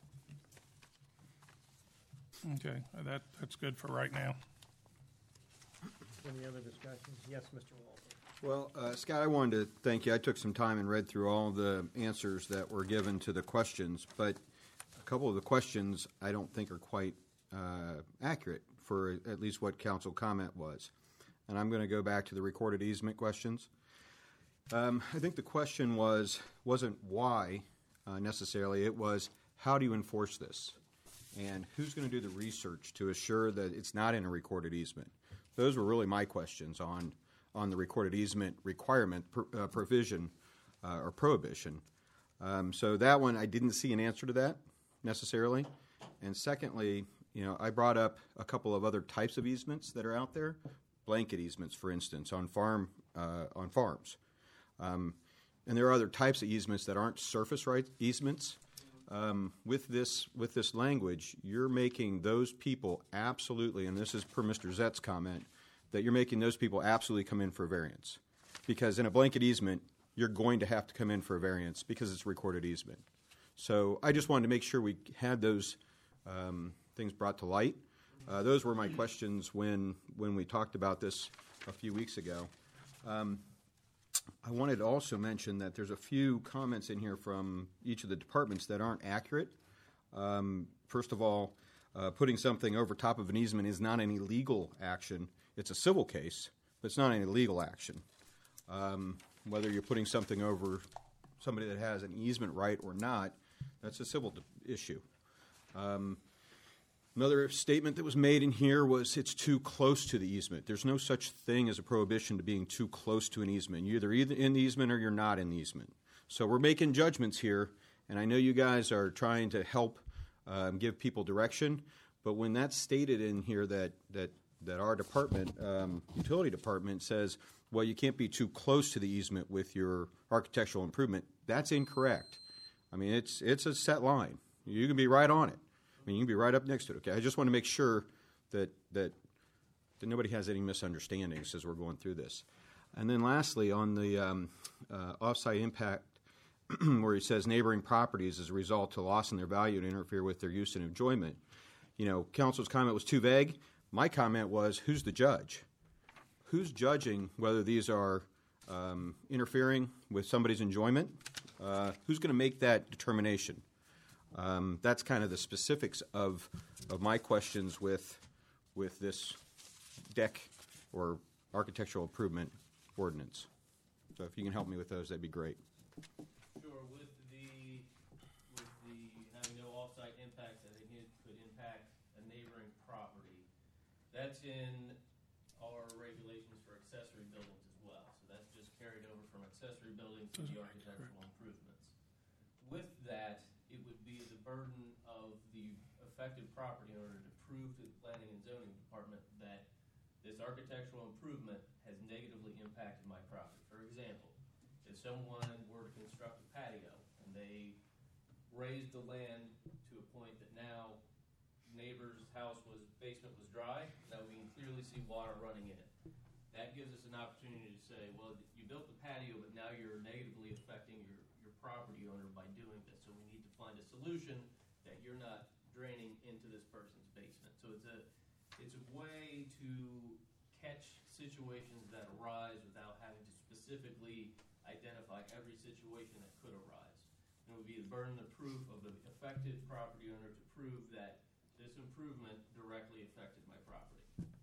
Okay, that's good for right now. Any other discussions? Yes, Mr. Walter. Well, Scott, I wanted to thank you. I took some time and read through all the answers that were given to the questions, but a couple of the questions I don't think are quite accurate for at least what council comment was. And I'm going to go back to the recorded easement questions. I think the question wasn't why necessarily. It was, how do you enforce this? And who's going to do the research to assure that it's not in a recorded easement? Those were really my questions on the recorded easement requirement, provision, or prohibition. So that one, I didn't see an answer to that necessarily. And secondly, I brought up a couple of other types of easements that are out there, blanket easements, for instance, on farms. And there are other types of easements that aren't surface right easements. With this language, you're making those people absolutely, and this is per Mr. Zett's comment, that you're making those people absolutely come in for a variance. Because in a blanket easement, you're going to have to come in for a variance because it's a recorded easement. So I just wanted to make sure we had those things brought to light. Those were my questions when we talked about this a few weeks ago. I wanted to also mention that there's a few comments in here from each of the departments that aren't accurate. First of all, putting something over top of an easement is not any legal action. It's a civil case, but it's not any legal action. Whether you're putting something over somebody that has an easement right or not, that's a civil issue. Another statement that was made in here was it's too close to the easement. There's no such thing as a prohibition to being too close to an easement. You're either in the easement or you're not in the easement. So we're making judgments here, and I know you guys are trying to help give people direction, but when that's stated in here that our department, utility department, says, well, you can't be too close to the easement with your architectural improvement, that's incorrect. I mean, it's a set line. You can be right on it. I mean, you can be right up next to it. Okay, I just want to make sure that nobody has any misunderstandings as we're going through this. And then lastly, on the off-site impact, where he says neighboring properties as a result to loss in their value to interfere with their use and enjoyment. Council's comment was too vague. My comment was, who's the judge? Who's judging whether these are interfering with somebody's enjoyment? Who's going to make that determination? That's kind of the specifics of my questions with this deck or architectural improvement ordinance. So if you can help me with those, that'd be great. Sure. With the having no off-site impacts, I think it could impact a neighboring property. That's in our regulations for accessory buildings as well. So that's just carried over from accessory buildings to the architectural improvements. With that, it would be the burden of the affected property owner to prove to the planning and zoning department that this architectural improvement has negatively impacted my property. For example, if someone were to construct a patio and they raised the land to a point that now neighbor's basement was dry, now we can clearly see water running in it. That gives us an opportunity to say, well, you built the patio, but now you're negatively affecting your property owner by doing this. So we need to find a solution that you're not draining into this person's basement. So it's a way to catch situations that arise without having to specifically identify every situation that could arise. And it would be the burden of proof of the affected property owner to prove that this improvement directly affected my property.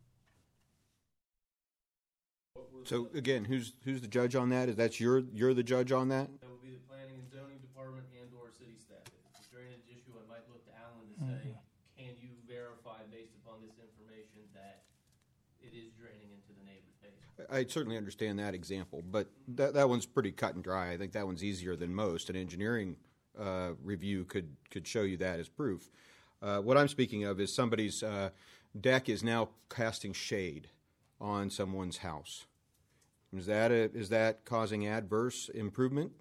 So again, who's the judge on that? Is that you're the judge on that? That would be the planning and zoning department and/or city staff. If it's a drainage issue, I might look to Alan to say, can you verify based upon this information that it is draining into the neighbor's basement? I certainly understand that example, but that one's pretty cut and dry. I think that one's easier than most. An engineering review could show you that as proof. What I'm speaking of is somebody's deck is now casting shade on someone's house. Is that causing adverse improvement?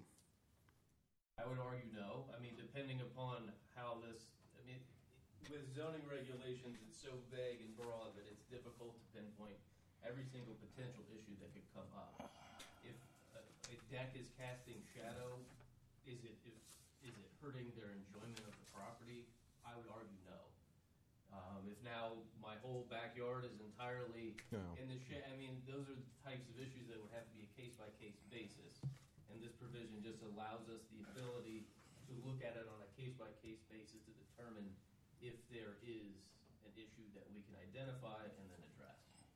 I would argue no. I mean, depending upon how this, I mean, with zoning regulations, it's so vague and broad that it's difficult to pinpoint every single potential issue that could come up. If a deck is casting shadow, is it hurting their enjoyment of the property? I would argue no. If now my whole backyard is entirely in the shade, I mean, those are the types of issues that would have to be a case-by-case basis. And this provision just allows us the ability to look at it on a case-by-case basis to determine if there is an issue that we can identify and then address.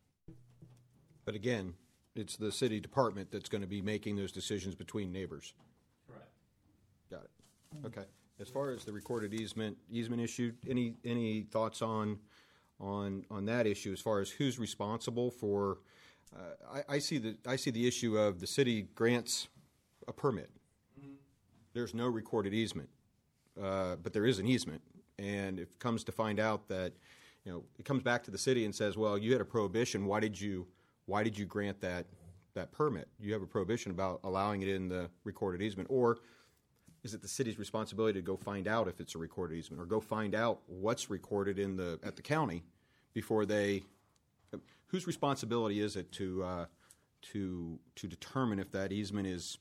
But again, it's the city department that's going to be making those decisions between neighbors. Correct. Got it. Okay. As far as the recorded easement issue, any thoughts on that issue as far as who's responsible for? I see the issue of the city grants a permit. Mm-hmm. There's no recorded easement, but there is an easement, and if it comes to find out that, it comes back to the city and says, well, you had a prohibition. Why did you grant that permit? You have a prohibition about allowing it in the recorded easement, or is it the city's responsibility to go find out if it's a recorded easement, or go find out what's recorded at the county before they? Whose responsibility is it to determine if that easement is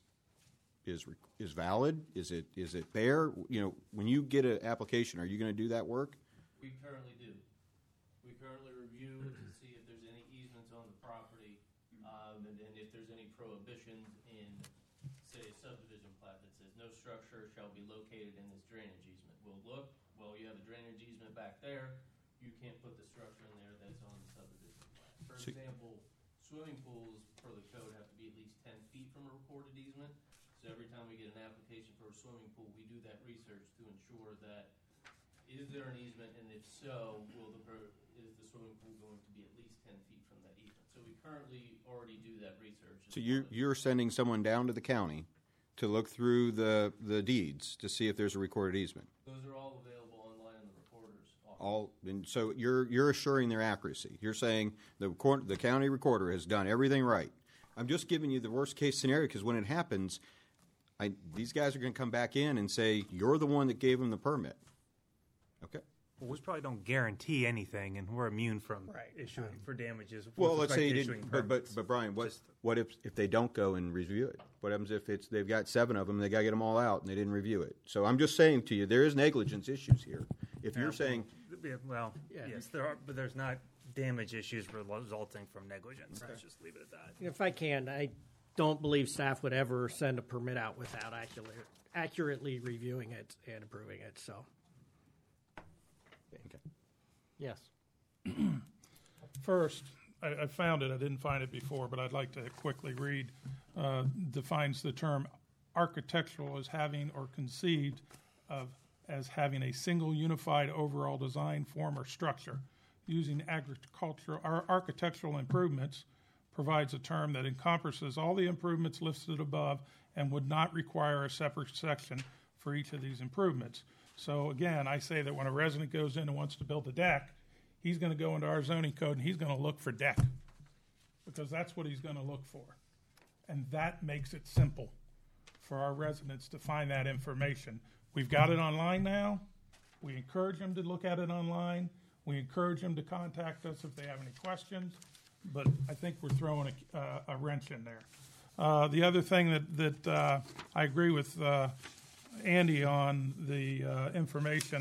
valid? Is it there? When you get an application, are you going to do that work? We currently do. We currently review to see if there's any easements on the property, and if there's any prohibitions in, say, a subdivision plat that says no structure shall be located in this drainage easement. We'll look, well, you have a drainage easement back there, you can't put the structure in there that's on the subdivision plat. For example, swimming pools per the code have to be at least 10 feet from a recorded easement. So every time we get an application for a swimming pool, we do that research to ensure that is there an easement, and if so, is the swimming pool going to be at least 10 feet from that easement? So we currently already do that research. So you're sending someone down to the county to look through the deeds to see if there's a recorded easement. Those are all available online in the recorder's office. And so you're assuring their accuracy. You're saying the county recorder has done everything right. I'm just giving you the worst case scenario, because when it happens, these guys are going to come back in and say you're the one that gave them the permit. Okay. Well, we probably don't guarantee anything, and we're immune from issuing for damages. Well, let's say you didn't. But Brian, what if they don't go and review it? What happens if they've got 7 of them, they got to get them all out, and they didn't review it? So I'm just saying to you, there is negligence issues here. If you're saying, yes, there are, but there's not damage issues resulting from negligence. Let's just leave it at that. If I can, I don't believe staff would ever send a permit out without accurately reviewing it and approving it. So. Okay. Yes. First, I found it. I didn't find it before, but I'd like to quickly read. Defines the term architectural as having or conceived of as having a single unified overall design, form, or structure. Using architectural improvements provides a term that encompasses all the improvements listed above and would not require a separate section for each of these improvements. So again, I say that when a resident goes in and wants to build a deck, he's going to go into our zoning code and he's going to look for deck, because that's what he's going to look for. And that makes it simple for our residents to find that information. We've got it online now. We encourage them to look at it online. We encourage them to contact us if they have any questions. But I think we're throwing a wrench in there. The other thing that I agree with Andy on the information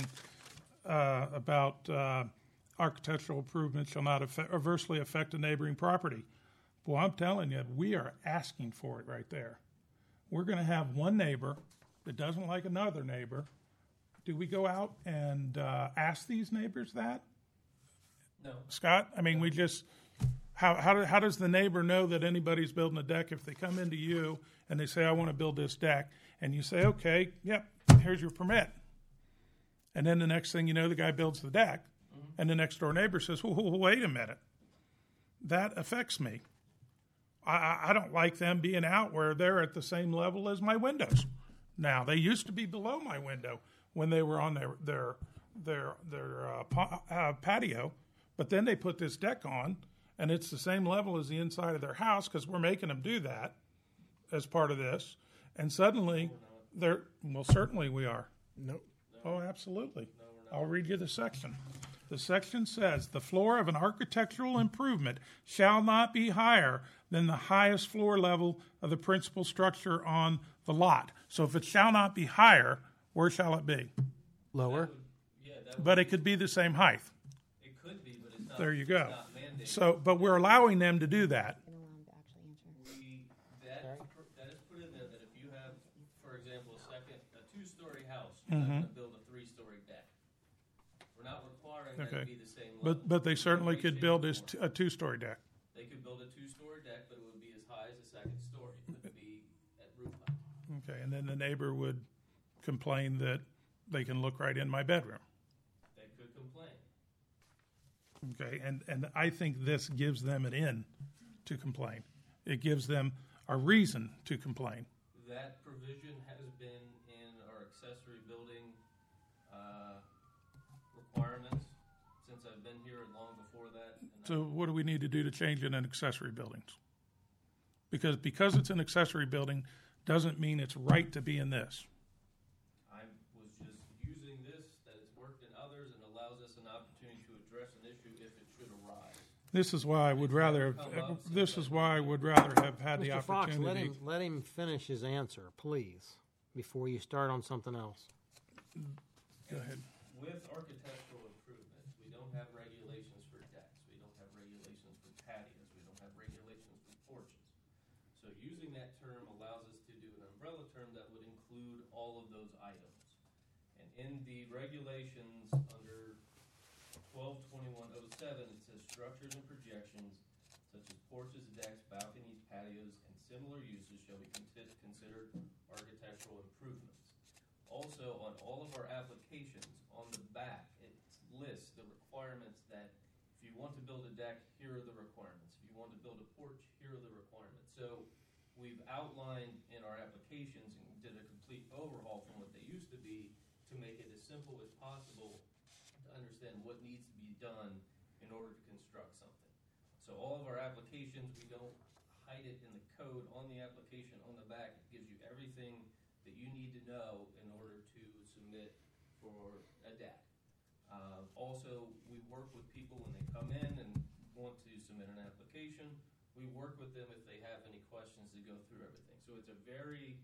about architectural improvements shall not adversely affect a neighboring property. Well, I'm telling you, we are asking for it right there. We're going to have one neighbor that doesn't like another neighbor. Do we go out and ask these neighbors that? No. Scott, I mean, we just... How does the neighbor know that anybody's building a deck if they come into you and they say, I want to build this deck, and you say, okay, yep, here's your permit. And then the next thing you know, the guy builds the deck, and the next door neighbor says, wait a minute. That affects me. I don't like them being out where they're at the same level as my windows. Now, they used to be below my window when they were on their patio, But then they put this deck on, and it's the same level as the inside of their house because we're making them do that as part of this. And suddenly, certainly we are. Nope. Oh, absolutely. I'll read you the section. The section says, the floor of an architectural improvement shall not be higher than the highest floor level of the principal structure on the lot. So if it shall not be higher, where shall it be? Lower? But it could be the same height. It could be, but it's not. There you go. It's not mandated. So, but we're allowing them to do that. That is put in there that if you have, for example, a two-story house, Mm-hmm. you're not going to build a three-story deck. We're not requiring that to be the same level. But they certainly could build a two-story deck. They could build a two-story deck, but it would be as high as the second story. It would be at roof height. Okay, and then the neighbor would complain that they can look right in my bedroom. They could complain. Okay, and I think this gives them an in to complain. It gives them a reason to complain. That provision has been in our accessory building requirements since I've been here and long before that. So what do we need to do to change it in accessory buildings? Because it's an accessory building doesn't mean it's right to be in this. I was just using this, that it's worked in others and allows us an opportunity to address an issue if it should arise. This is why I would rather have had the Mr. Fox, opportunity. let him finish his answer, please, before you start on something else. Go ahead. With architectural improvements, we don't have regulations for decks, we don't have regulations for patios, we don't have regulations for porches. So using that term allows us to do an umbrella term that would include all of those items. And in the regulations under 122107, it says structures and projections such as porches, decks, balconies, patios, and similar uses shall be considered architectural improvements. Also, on all of our applications, on the back, it lists the requirements that if you want to build a deck, here are the requirements. If you want to build a porch, here are the requirements. So we've outlined in our applications and did a complete overhaul from what they used to be to make it as simple as possible to understand what needs to be done in order to construct something. So all of our applications, we don't hide it in the code on the application on the back. It gives you everything that you need to know in order to submit for a deck. Also, we work with people when they come in and want to submit an application. We work with them if they have any questions to go through everything. So it's a very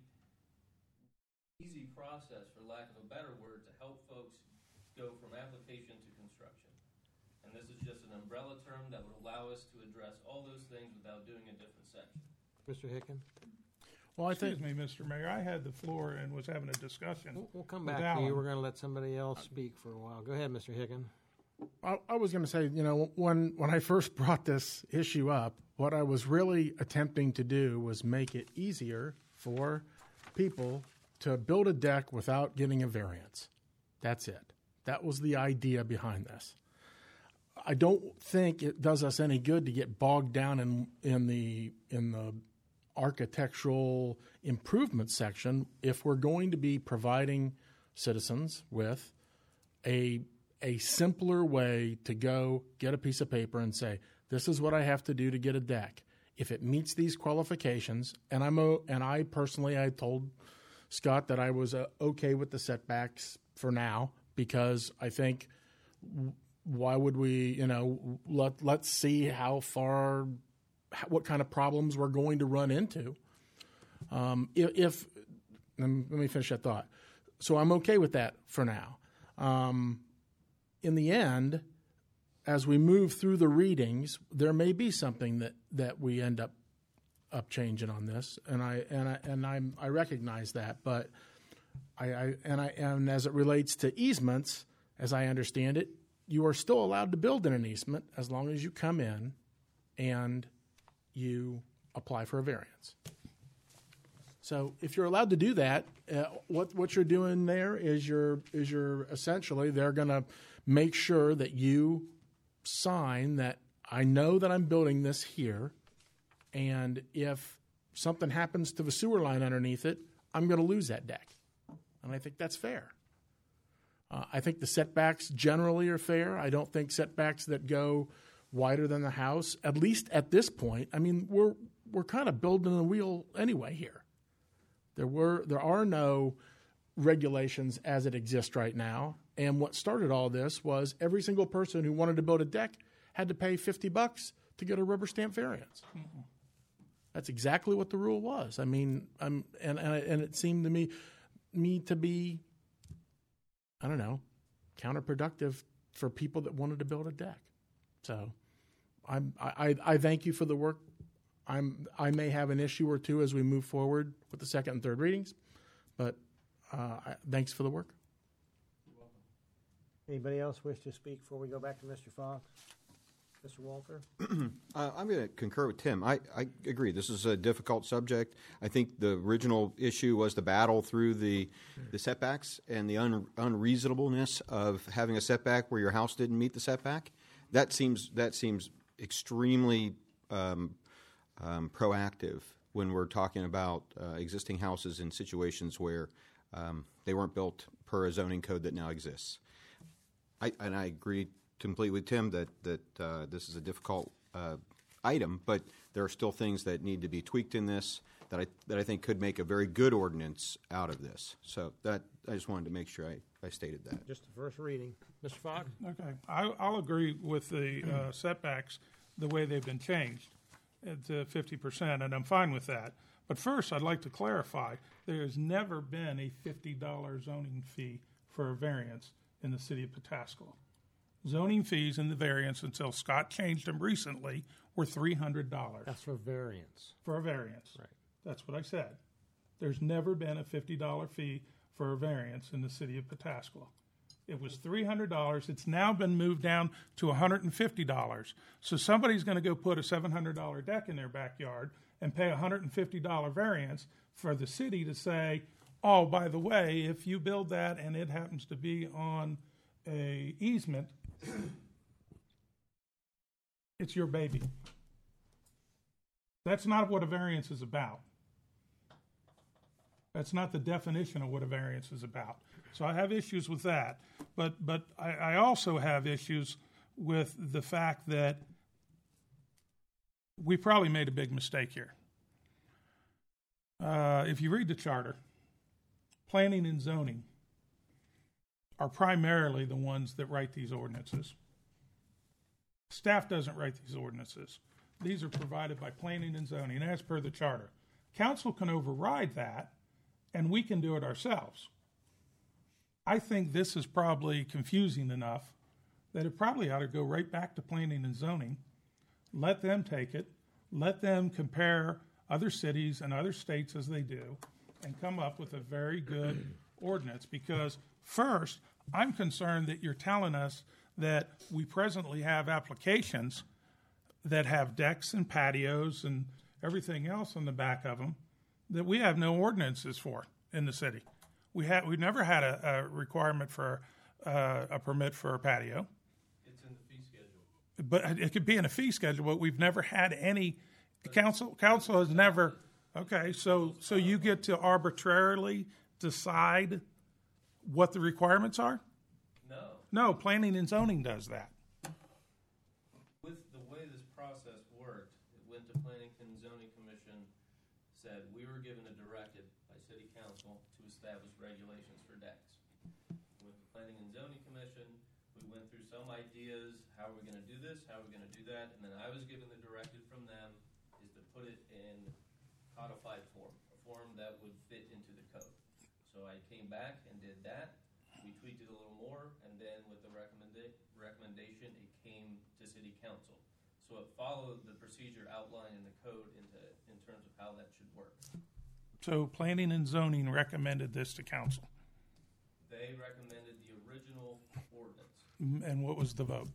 easy process, for lack of a better word, to help folks go from application to construction. And this is just an umbrella term that would allow us to address all those things without doing a different section. Mr. Hicken? Well, Excuse me, Mr. Mayor. I had the floor and was having a discussion. We'll come back to you. We're going to let somebody else speak for a while. Go ahead, Mr. Hicken. I was going to say, when I first brought this issue up, what I was really attempting to do was make it easier for people to build a deck without getting a variance. That's it. That was the idea behind this. I don't think it does us any good to get bogged down in the architectural improvement section if we're going to be providing citizens with a simpler way to go get a piece of paper and say, this is what I have to do to get a deck. If it meets these qualifications, and I personally told Scott that I was okay with the setbacks for now, because I think why would we, let's see what kind of problems we're going to run into. Let me finish that thought. So I'm okay with that for now. In the end, as we move through the readings, there may be something that we end up changing on this, and I recognize that. But and as it relates to easements, as I understand it, you are still allowed to build in an easement as long as you come in and you apply for a variance. So if you're allowed to do that, what you're doing there is you're essentially, they're going to make sure that you sign that I know that I'm building this here, and if something happens to the sewer line underneath it, I'm going to lose that deck. And I think that's fair. I think the setbacks generally are fair. I don't think setbacks that go wider than the house, at least at this point. I mean, we're kind of building the wheel anyway here. There are no regulations as it exists right now. And what started all this was every single person who wanted to build a deck had to pay $50 to get a rubber stamp variance. Mm-hmm. That's exactly what the rule was. I mean, and it seemed to me to be, I don't know, counterproductive for people that wanted to build a deck. So I thank you for the work. I may have an issue or two as we move forward with the second and third readings, but thanks for the work. Anybody else wish to speak before we go back to Mr. Fox? Mr. Walter? I'm going to concur with Tim. I agree. This is a difficult subject. I think the original issue was the battle through the setbacks and the unreasonableness of having a setback where your house didn't meet the setback. That seems extremely proactive when we're talking about existing houses in situations where they weren't built per a zoning code that now exists. I agree completely with Tim that this is a difficult item, but there are still things that need to be tweaked in this that I think could make a very good ordinance out of this. So that I just wanted to make sure I stated that. Just the first reading. Mr. Fox? Okay. I'll agree with the setbacks the way they've been changed to 50%, and I'm fine with that. But first, I'd like to clarify, there has never been a $50 zoning fee for a variance in the city of Pataskala. Zoning fees in the variance, until Scott changed them recently, were $300. That's for variance. For a variance. Right. That's what I said. There's never been a $50 fee for a variance in the city of Pataskala. It was $300. It's now been moved down to $150. So somebody's going to go put a $700 deck in their backyard and pay a $150 variance for the city to say, oh, by the way, if you build that and it happens to be on a easement, it's your baby. That's not what a variance is about. That's not the definition of what a variance is about. So I have issues with that. But I also have issues with the fact that we probably made a big mistake here. If you read the charter, planning and zoning are primarily the ones that write these ordinances. Staff doesn't write these ordinances. These are provided by planning and zoning as per the charter. Council can override that, and we can do it ourselves. I think this is probably confusing enough that it probably ought to go right back to planning and zoning. Let them take it. Let them compare other cities and other states as they do and come up with a very good ordinance. Because first, I'm concerned that you're telling us that we presently have applications that have decks and patios and everything else on the back of them that we have no ordinances for in the city. We've never had a requirement for a permit for a patio. It's in the fee schedule. But it could be in a fee schedule, but we've never had any. Council has never. Okay, so you get to arbitrarily decide what the requirements are? No, planning and zoning does that. With the way this process worked, it went to Planning and Zoning Commission, said we were given a directive by City Council to establish regulations for decks. With the Planning and Zoning Commission, we went through some ideas, how are we going to do this, how are we going to do that, and then I was given the directive from them is to put it in codified form, a form that would fit into the code. So I came back and did that. We tweaked it a little more, and then with the recommendation, it came to City Council. So it followed the procedure outlined in the code in terms of how that should work. So planning and zoning recommended this to council. They recommended the original ordinance. And what was the vote?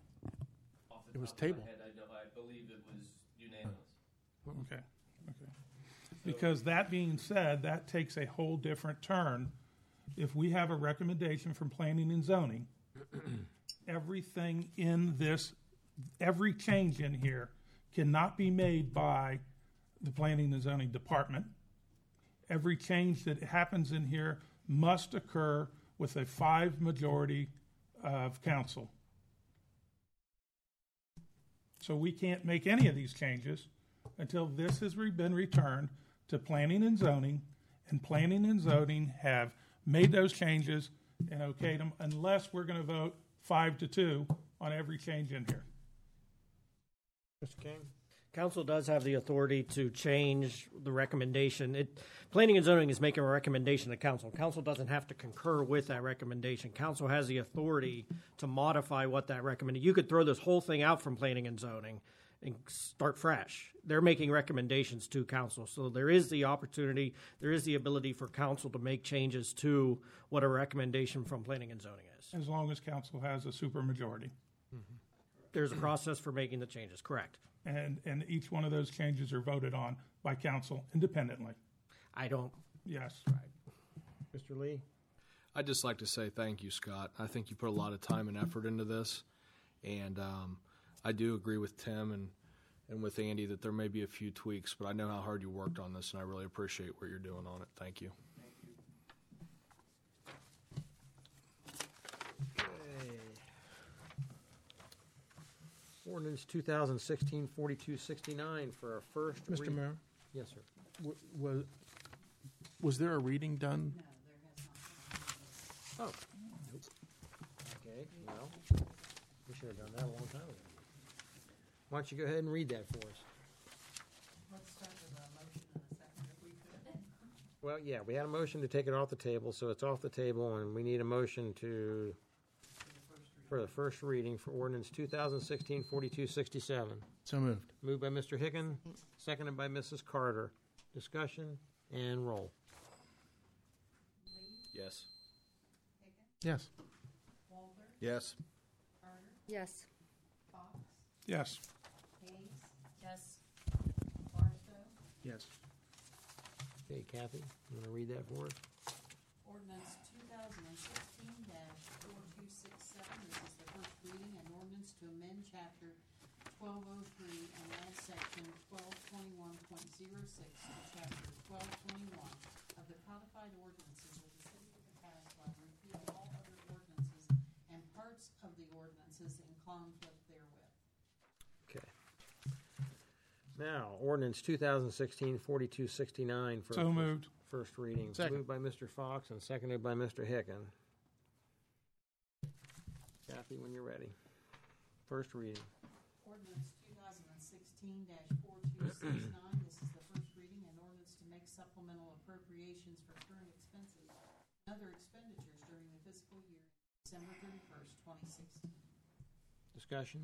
It was tabled. I believe it was unanimous. Okay. Because that being said, that takes a whole different turn. If we have a recommendation from planning and zoning, everything in this, every change in here cannot be made by the planning and zoning department. Every change that happens in here must occur with a 5 majority of council. So we can't make any of these changes until this has been returned to planning and zoning, and planning and zoning have made those changes and okayed them, unless we're going to vote 5-2 on every change in here. Mr. King? Council does have the authority to change the recommendation. Planning and zoning is making a recommendation to council. Council doesn't have to concur with that recommendation. Council has the authority to modify what that recommendation. You could throw this whole thing out from planning and zoning and start fresh. They're making recommendations to council. So there is the opportunity, there is the ability for council to make changes to what a recommendation from planning and zoning is. As long as council has a supermajority. There's a process for making the changes, correct. And each one of those changes are voted on by council independently. I don't. Yes. Mr. Lee? I'd just like to say thank you, Scott. I think you put a lot of time and effort into this, and I do agree with Tim and with Andy that there may be a few tweaks, but I know how hard you worked on this, and I really appreciate what you're doing on it. Thank you. Ordinance 2016-4269 for a first Mr. reading. Mayor? Yes, sir. Was there a reading done? Oh. Okay, well, we should have done that a long time ago. Why don't you go ahead and read that for us? Let's start with a motion and a second, if we could. Well, yeah, we had a motion to take it off the table, so it's off the table, and we need a motion for the first reading for ordinance 2016-4267. So moved. Moved by Mr. Hicken, seconded by Mrs. Carter. Discussion and roll. Yes. Yes. Walter, Yes. Carter, Yes. Fox, Yes. Hayes. Yes. Barstow. Yes. Okay, Kathy, you want to read that for us? Ordinance 2016-4267. This is the first reading, an ordinance to amend chapter 1203 and add section 1221.06 to chapter 1221 of the codified ordinances of the city of Pataskala, and repeal all other ordinances and parts of the ordinances in conflict therewith. Okay. Now, ordinance 2016-4269 for So moved. first reading. Second. Moved by Mr. Fox and seconded by Mr. Hicken. Kathy, when you're ready. First reading. Ordinance 2016-4269. This is the first reading, an ordinance to make supplemental appropriations for current expenses and other expenditures during the fiscal year, December 31st, 2016. Discussion?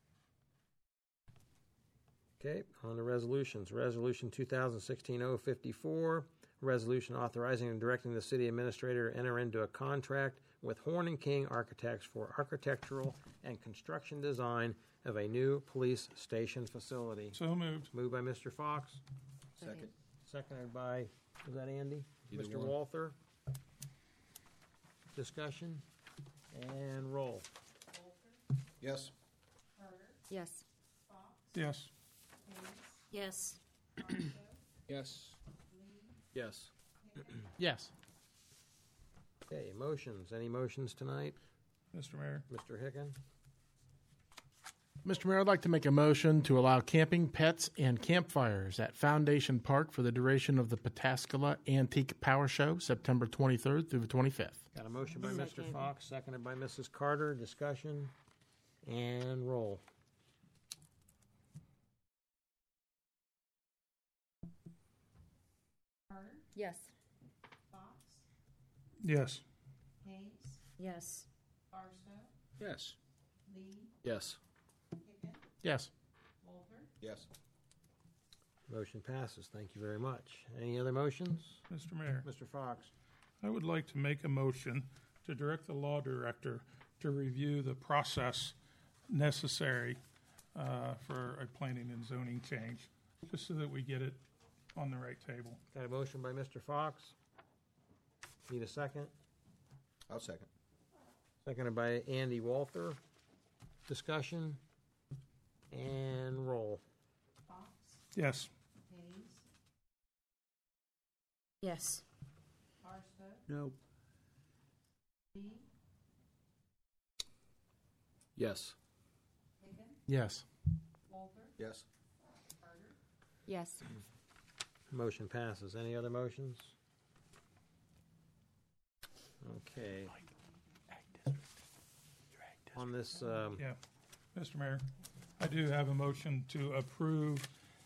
Okay, on the resolutions. Resolution 2016-054, resolution authorizing and directing the city administrator to enter into a contract with Horn and King Architects for architectural and construction design of a new police station facility. So moved. Moved by Mr. Fox. Second. Seconded by, was that Andy? Either Mr. one. Walther. Discussion and roll. Walter, Yes. Carter, Yes. Fox, Yes. Hayes, Yes. Barstow, Yes. Lee, Yes. Hicken. Yes. Okay, motions. Any motions tonight? Mr. Mayor. Mr. Hicken? Mr. Mayor, I'd like to make a motion to allow camping, pets, and campfires at Foundation Park for the duration of the Pataskala Antique Power Show, September 23rd through the 25th. Got a motion by Mr. Second. Fox, seconded by Mrs. Carter. Discussion and roll. Carter, Yes. Fox, Yes. Hayes, Yes. Barstow, Yes. Lee, Yes. Hicken, Yes. Walter. Yes. Motion passes. Thank you very much. Any other motions? Mr. Mayor. Mr. Fox? I would like to make a motion to direct the law director to review the process necessary for a planning and zoning change, just so that we get it on the right table. Got a motion by Mr. Fox. Need a second? I'll second. Seconded by Andy Walther. Discussion and roll. Fox, Yes. Hayes, Yes. Barstow, No. Lee, Yes. Higgin, Yes. Walter, Yes. Carter, Yes. Motion passes. Any other motions? Okay. On this, Yeah, Mr. Mayor, I do have a motion to approve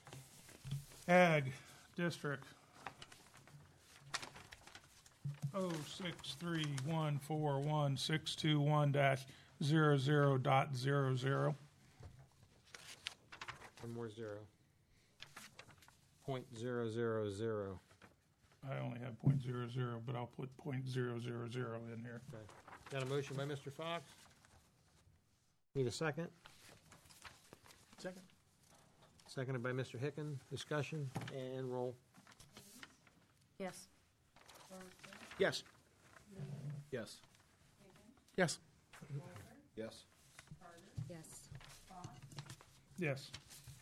Ag District 063141621-00.00. one more zero. .000. I only have .00, but I'll put .000 in here. Okay. Got a motion by Mr. Fox? Need a second? Second. Seconded by Mr. Hicken. Discussion and roll. Yes. Yes. Yes. Yes. Yes. Yes. Yes.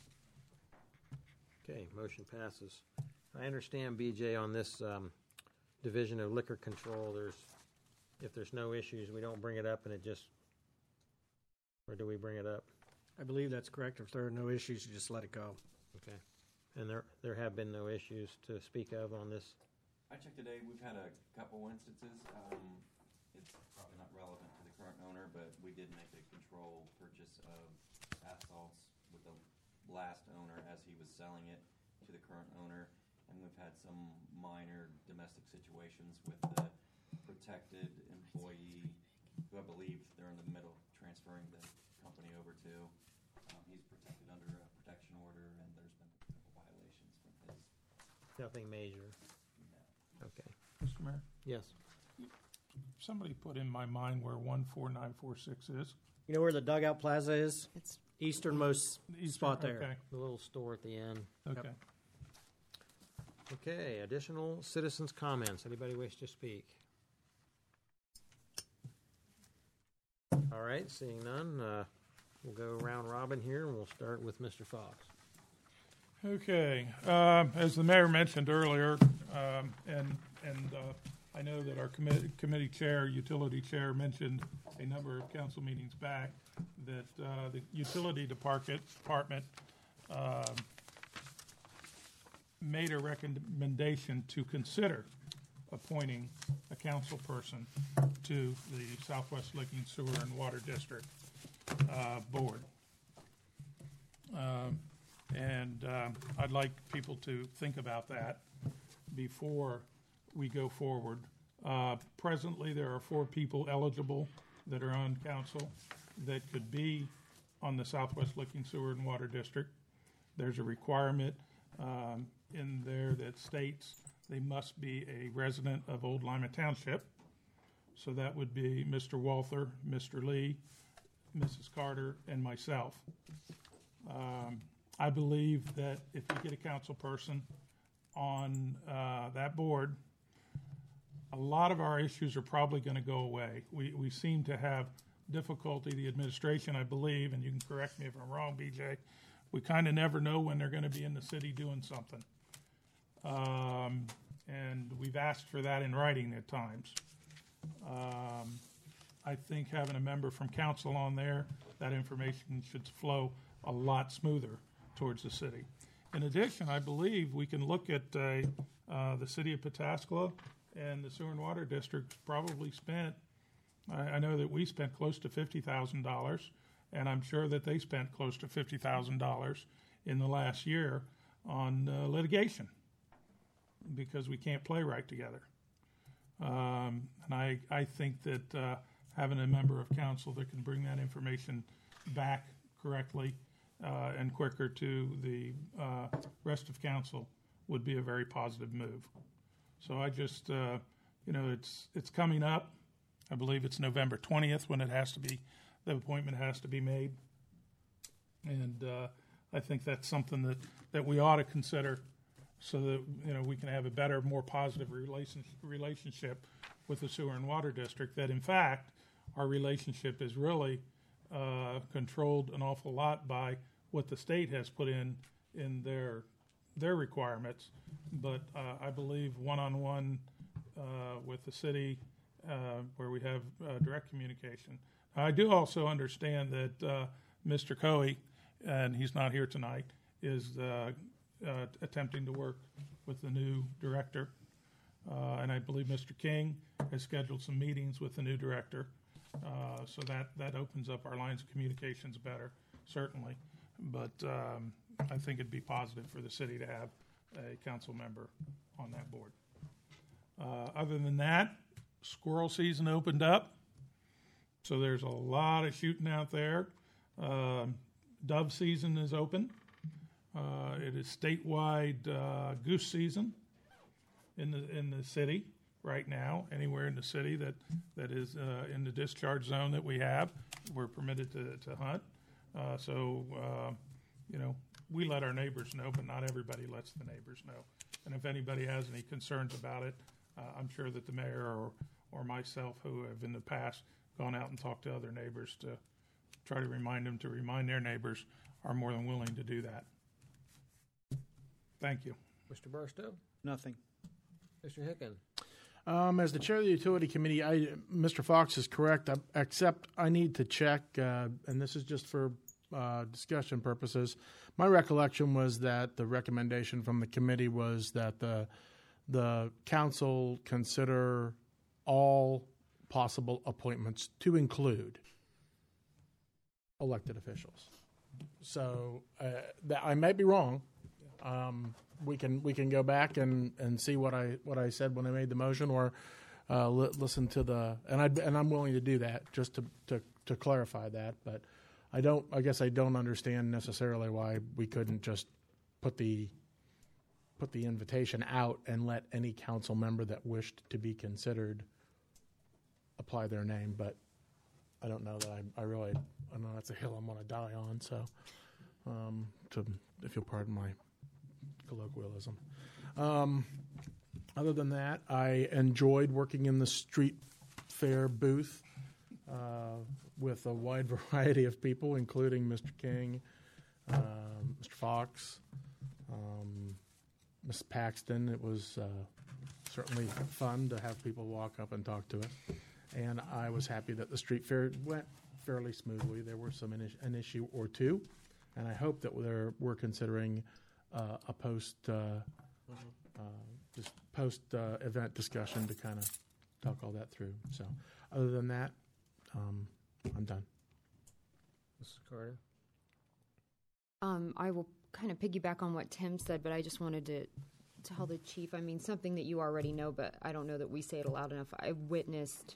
Okay, motion passes. I understand, BJ, on this Division of Liquor Control, if there's no issues, we don't bring it up and it just, or do we bring it up? I believe that's correct. If there are no issues, you just let it go. Okay. And there have been no issues to speak of on this? I checked today, we've had a couple instances. It's probably not relevant to the current owner, but we did make a control purchase of asphalts with the last owner as he was selling it to the current owner. And we've had some minor domestic situations with the protected employee, who I believe they're in the middle transferring the company over to. He's protected under a protection order, and there's been a couple violations from his. Nothing major? No. Okay. Mr. Mayor, Yes. somebody put in my mind where 14946 is. You know where the Dugout Plaza is? It's Easternmost spot there. Okay. The little store at the end. Okay. Okay, additional citizens' comments. Anybody wish to speak? All right, seeing none, we'll go round robin here, and we'll start with Mr. Fox. Okay, as the mayor mentioned earlier, and I know that our committee chair, utility chair, mentioned a number of council meetings back that the utility department made a recommendation to consider appointing a council person to the Southwest Licking Sewer and Water District board. And I'd like people to think about that before we go forward. Presently, there are 4 people eligible that are on council that could be on the Southwest Licking Sewer and Water District. There's a requirement in there that states they must be a resident of Old Lima Township. So that would be Mr. Walther, Mr. Lee, Mrs. Carter, and myself. I believe that if you get a council person on that board, a lot of our issues are probably going to go away. We seem to have difficulty, the administration, I believe, and you can correct me if I'm wrong, BJ, we kind of never know when they're going to be in the city doing something. And we've asked for that in writing at times. I think having a member from council on there, that information should flow a lot smoother towards the city. In addition, I believe we can look at the city of Pataskala and the Sewer and Water District probably spent, I know that we spent close to $50,000, and I'm sure that they spent close to $50,000 in the last year on litigation because we can't play right together. And I think that having a member of council that can bring that information back correctly and quicker to the rest of council would be a very positive move. So I just, it's coming up. I believe it's November 20th when it has to be, the appointment has to be made. And I think that's something that we ought to consider so that, we can have a better, more positive relationship with the Sewer and Water District, that in fact, our relationship is really controlled an awful lot by what the state has put in their requirements. But I believe one-on-one with the city where we have direct communication. I do also understand that Mr. Coey, and he's not here tonight, is attempting to work with the new director. And I believe Mr. King has scheduled some meetings with the new director. So that opens up our lines of communications better, certainly. But I think it'd be positive for the city to have a council member on that board. Other than that, squirrel season opened up. So there's a lot of shooting out there. Dove season is open. It is statewide goose season in the city right now. Anywhere in the city that is in the discharge zone that we have, we're permitted to hunt. We let our neighbors know, but not everybody lets the neighbors know. And if anybody has any concerns about it, I'm sure that the mayor or myself, who have in the past gone out and talked to other neighbors to try to remind them to remind their neighbors, are more than willing to do that. Thank you. Mr. Barstow? Nothing. Mr. Hicken? As the chair of the Utility Committee, Mr. Fox is correct, except I need to check, and this is just for discussion purposes. My recollection was that the recommendation from the committee was that the council consider all possible appointments to include elected officials. So I may be wrong. We can go back and see what I said when I made the motion, or listen to and I'm willing to do that just to clarify that. But I guess I don't understand necessarily why we couldn't just put the invitation out and let any council member that wished to be considered apply their name. But I don't know that I know that's a hill I'm going to die on. So, if you'll pardon my colloquialism. Other than that, I enjoyed working in the street fair booth with a wide variety of people, including Mr. King, Mr. Fox, Ms. Paxton. It was certainly fun to have people walk up and talk to us. And I was happy that the street fair went fairly smoothly. There were an issue or two, and I hope that we're considering a post event discussion to kind of talk all that through. So, other than that, I'm done. Mrs. Carter? I will kind of piggyback on what Tim said, but I just wanted to tell the chief, something that you already know, but I don't know that we say it loud enough. I witnessed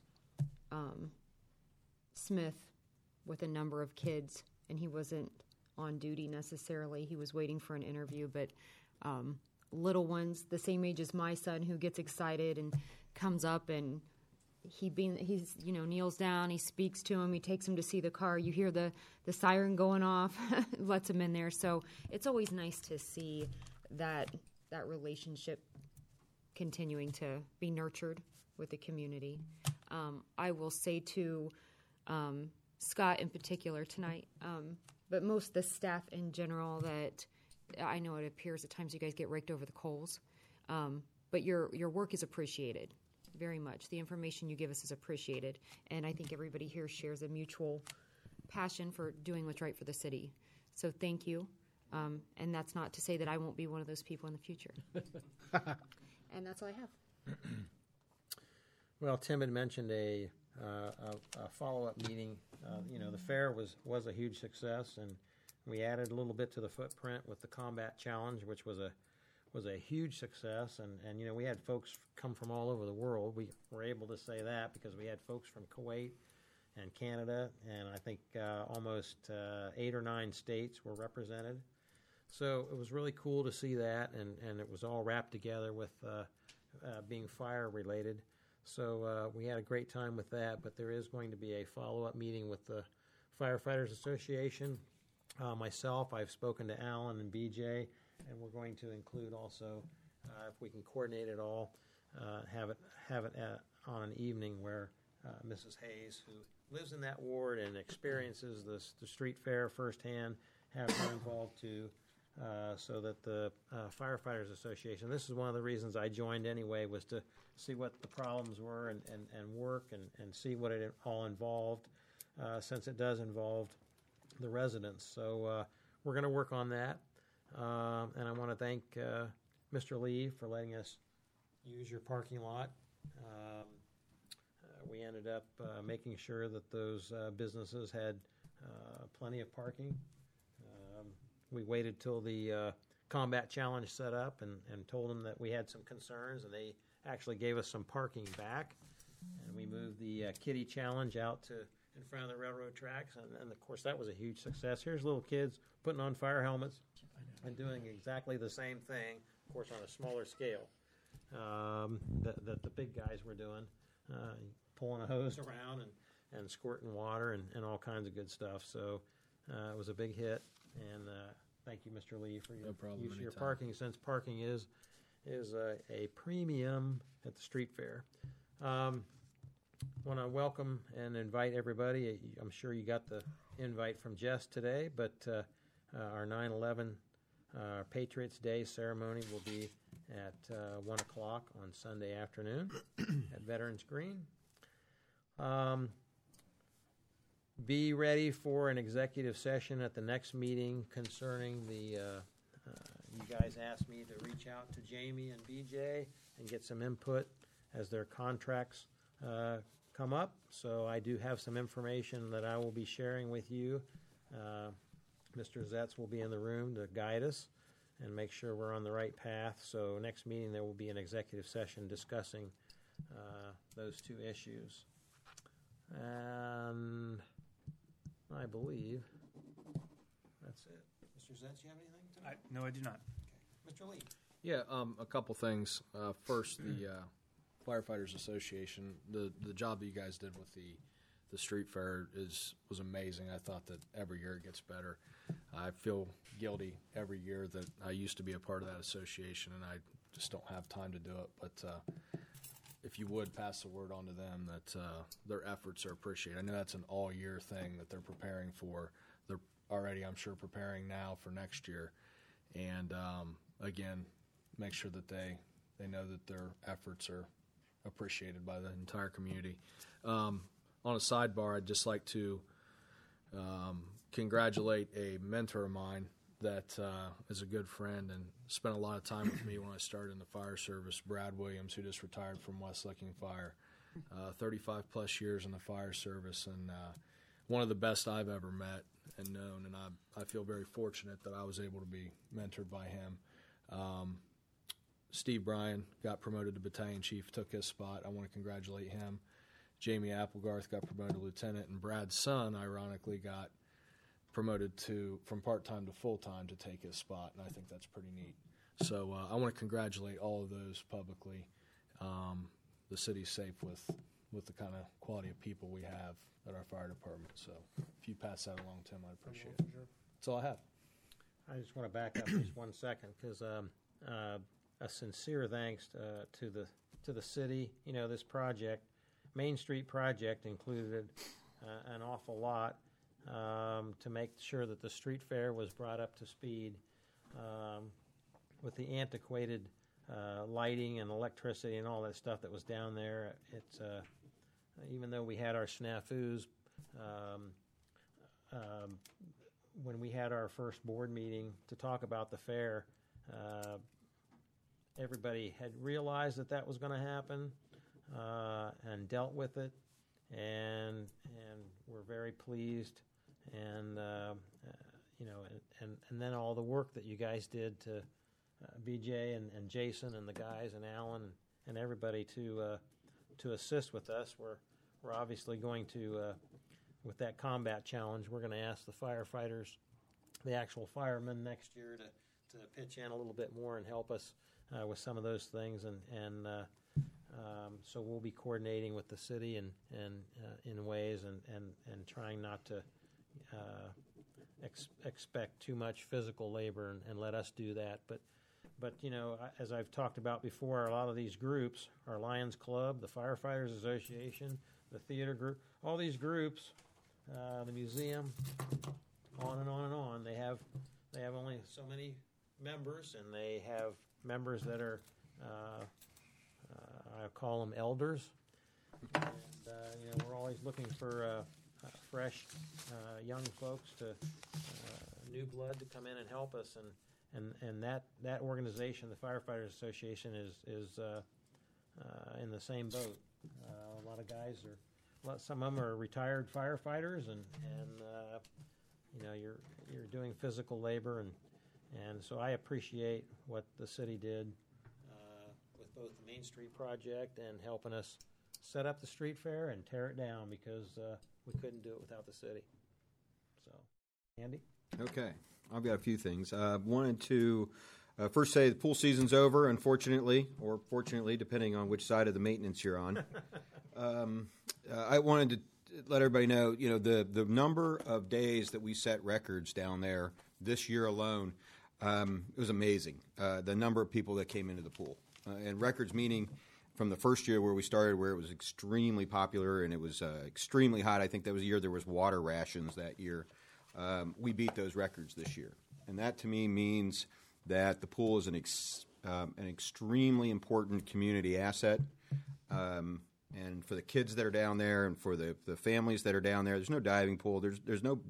Smith with a number of kids, and he wasn't on duty necessarily. He was waiting for an interview, but little ones, the same age as my son, who gets excited and comes up and he's kneels down, he speaks to him, he takes him to see the car. You hear the siren going off, lets him in there. So it's always nice to see that relationship continuing to be nurtured with the community. I will say to Scott in particular tonight, but most of the staff in general, that I know it appears at times you guys get raked over the coals, but your work is appreciated very much. The information you give us is appreciated, and I think everybody here shares a mutual passion for doing what's right for the city. So thank you, and that's not to say that I won't be one of those people in the future. And that's all I have. Well, Tim had mentioned a follow-up meeting. The fair was a huge success, and we added a little bit to the footprint with the Combat Challenge, which was a huge success. And we had folks come from all over the world. We were able to say that because we had folks from Kuwait and Canada, and I think almost 8 or 9 states were represented. So it was really cool to see that, and it was all wrapped together with being fire-related. So we had a great time with that, but there is going to be a follow-up meeting with the Firefighters Association. Myself, I've spoken to Alan and BJ, and we're going to include also, if we can coordinate it all, have it on an evening where Mrs. Hayes, who lives in that ward and experiences the street fair firsthand, have her involved to so that the Firefighters Association, this is one of the reasons I joined anyway, was to see what the problems were and work and see what it all involved, since it does involve the residents. So we're going to work on that. And I want to thank Mr. Lee for letting us use your parking lot. We ended up making sure that those businesses had plenty of parking. We waited till the combat challenge set up and told them that we had some concerns, and they actually gave us some parking back. And we moved the kiddie challenge out to in front of the railroad tracks, and of course that was a huge success. Here's little kids putting on fire helmets and doing exactly the same thing, of course on a smaller scale, that the big guys were doing, pulling a hose around and squirting water and all kinds of good stuff. So it was a big hit, and thank you, Mr. Lee, for your use of your parking, since parking is a premium at the street fair. Want to welcome and invite everybody. I'm sure you got the invite from Jess today, but our 9/11 Patriots Day ceremony will be at 1 o'clock on Sunday afternoon at Veterans Green. Be ready for an executive session at the next meeting concerning the, you guys asked me to reach out to Jamie and BJ and get some input as their contracts come up. So I do have some information that I will be sharing with you. Mr. Zetz will be in the room to guide us and make sure we're on the right path. So next meeting there will be an executive session discussing those two issues. And I believe that's it. Mr. Zetz, you have anything tonight? No, I do not. Okay. Mr. Lee. Yeah, a couple things. First, the Firefighters Association, the job that you guys did with the street fair was amazing. I thought that every year it gets better. I feel guilty every year that I used to be a part of that association, and I just don't have time to do it. But if you would pass the word on to them that their efforts are appreciated. I know that's an all-year thing that they're preparing for. They're already, I'm sure, preparing now for next year. And again, make sure that they know that their efforts are appreciated by the entire community. On a sidebar, I'd just like to congratulate a mentor of mine that is a good friend and spent a lot of time with me when I started in the fire service, Brad Williams, who just retired from West Licking Fire. 35 plus years in the fire service, and one of the best I've ever met and known, and I feel very fortunate that I was able to be mentored by him. Steve Bryan got promoted to battalion chief, took his spot. I want to congratulate him. Jamie Applegarth got promoted to lieutenant, and Brad's son, ironically, got promoted from part-time to full-time to take his spot, and I think that's pretty neat. So I want to congratulate all of those publicly. The city's safe with the kind of quality of people we have at our fire department. So if you pass that along, Tim, I'd appreciate it. That's all I have. I just want to back up just 1 second, because a sincere thanks to the city. You know, this project, Main Street project, included an awful lot to make sure that the street fair was brought up to speed with the antiquated lighting and electricity and all that stuff that was down there. It's even though we had our snafus, when we had our first board meeting to talk about the fair, everybody had realized that was going to happen and dealt with it, and we're very pleased. And you know, and then all the work that you guys did to BJ and Jason and the guys and Alan and everybody to assist with us. We're obviously going to with that combat challenge, we're going to ask the firefighters, the actual firemen next year to pitch in a little bit more and help us with some of those things, and so we'll be coordinating with the city and in ways and trying not to expect too much physical labor and let us do that. But you know, as I've talked about before, a lot of these groups, our Lions Club, the Firefighters Association, the theater group, all these groups, the museum, on and on and on, they have they have only so many members, and they have members that are, I call them elders. And, we're always looking for fresh, young folks new blood to come in and help us. And that organization, the Firefighters Association, is in the same boat. A lot of guys some of them are retired firefighters, and you're doing physical labor, and so I appreciate what the city did with both the Main Street project and helping us set up the street fair and tear it down, because we couldn't do it without the city. So, Andy? Okay, I've got a few things. Wanted to first say the pool season's over, unfortunately, or fortunately, depending on which side of the maintenance you're on. I wanted to let everybody know, the number of days that we set records down there this year alone, it was amazing. The number of people that came into the pool. And records meaning from the first year where we started, where it was extremely popular and it was extremely hot. I think that was the year there was water rations that year. We beat those records this year. And that to me means that the pool is an extremely important community asset. And for the kids that are down there, and for the families that are down there, there's no diving pool. There's no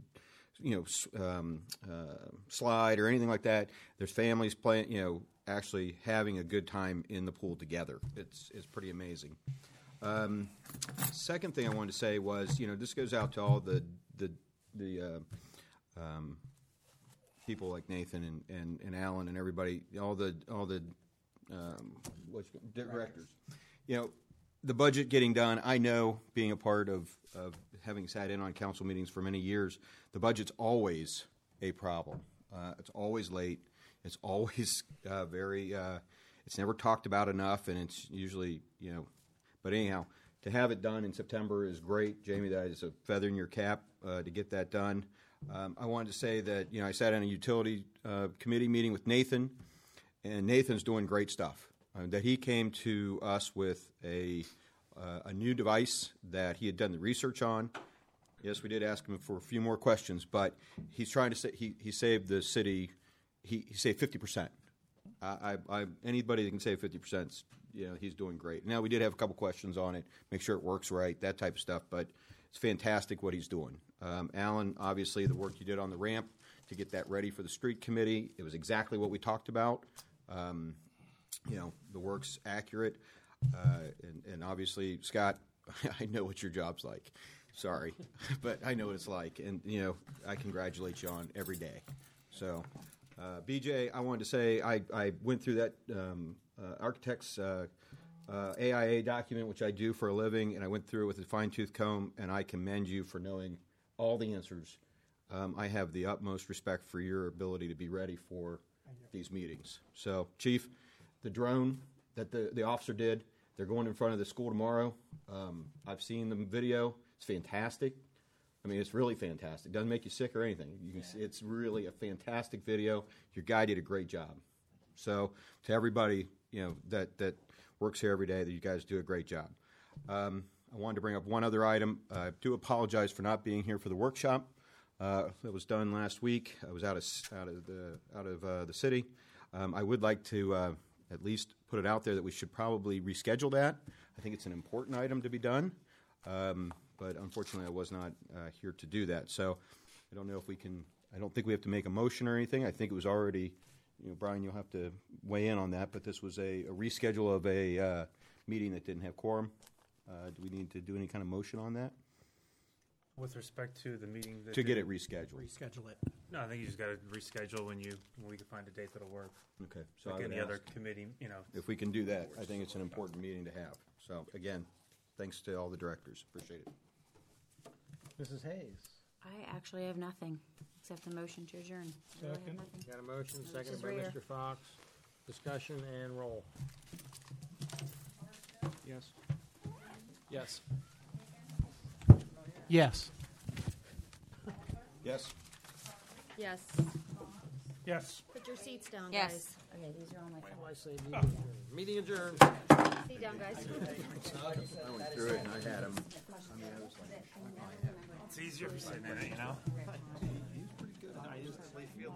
slide or anything like that. There's families playing, actually having a good time in the pool together. It's pretty amazing. Second thing I wanted to say was, this goes out to all the people like Nathan and Alan and everybody, all the directors. The budget getting done, I know, being a part of having sat in on council meetings for many years, the budget's always a problem. It's always late. It's always it's never talked about enough, and it's usually, but anyhow, to have it done in September is great. Jamie, that is a feather in your cap to get that done. I wanted to say that, I sat in a utility committee meeting with Nathan, and Nathan's doing great stuff. That he came to us with a new device that he had done the research on. Yes, we did ask him for a few more questions, but he's trying to say he saved the city. He saved 50%. Anybody that can save 50%, he's doing great. Now we did have a couple questions on it, make sure it works right, that type of stuff. But it's fantastic what he's doing. Alan, obviously, the work you did on the ramp to get that ready for the street committee, it was exactly what we talked about. The work's accurate, and obviously, Scott, I know what your job's like. Sorry, but I know what it's like, and I congratulate you on every day. So, BJ, I wanted to say I went through that architect's AIA document, which I do for a living, and I went through it with a fine-tooth comb, and I commend you for knowing all the answers. I have the utmost respect for your ability to be ready for these meetings. So, Chief, the drone that the officer did, they're going in front of the school tomorrow. I've seen the video. It's fantastic. I mean, it's really fantastic. Doesn't make you sick or anything. You can see it's really a fantastic video. Your guy did a great job. So to everybody, that works here every day, that you guys do a great job. I wanted to bring up one other item. I do apologize for not being here for the workshop that was done last week. I was out of the city. I would like to at least put it out there that we should probably reschedule that. I think it's an important item to be done. But unfortunately, I was not here to do that. So I don't know if we can. I don't think we have to make a motion or anything. I think it was already. Brian, you'll have to weigh in on that. But this was a reschedule of a meeting that didn't have quorum. Do we need to do any kind of motion on that? With respect to the meeting to get it rescheduled. Reschedule it. No, I think you just got to reschedule when we can find a date that'll work. Okay. So like any other committee, If we can do that, I think it's an important meeting to have. So again, thanks to all the directors. Appreciate it. Mrs. Hayes. I actually have nothing except the motion to adjourn. Second. Got a motion, seconded by Rear. Mr. Fox. Discussion and roll. Yes. Yes. Yes. Yes. Yes. Yes. Put your seats down, Yes. guys. Okay, these are all my Why phone. say meeting adjourned? Sit down, guys. I went through it and I had them. It's easier for sitting in it, He's pretty good. I instantly feel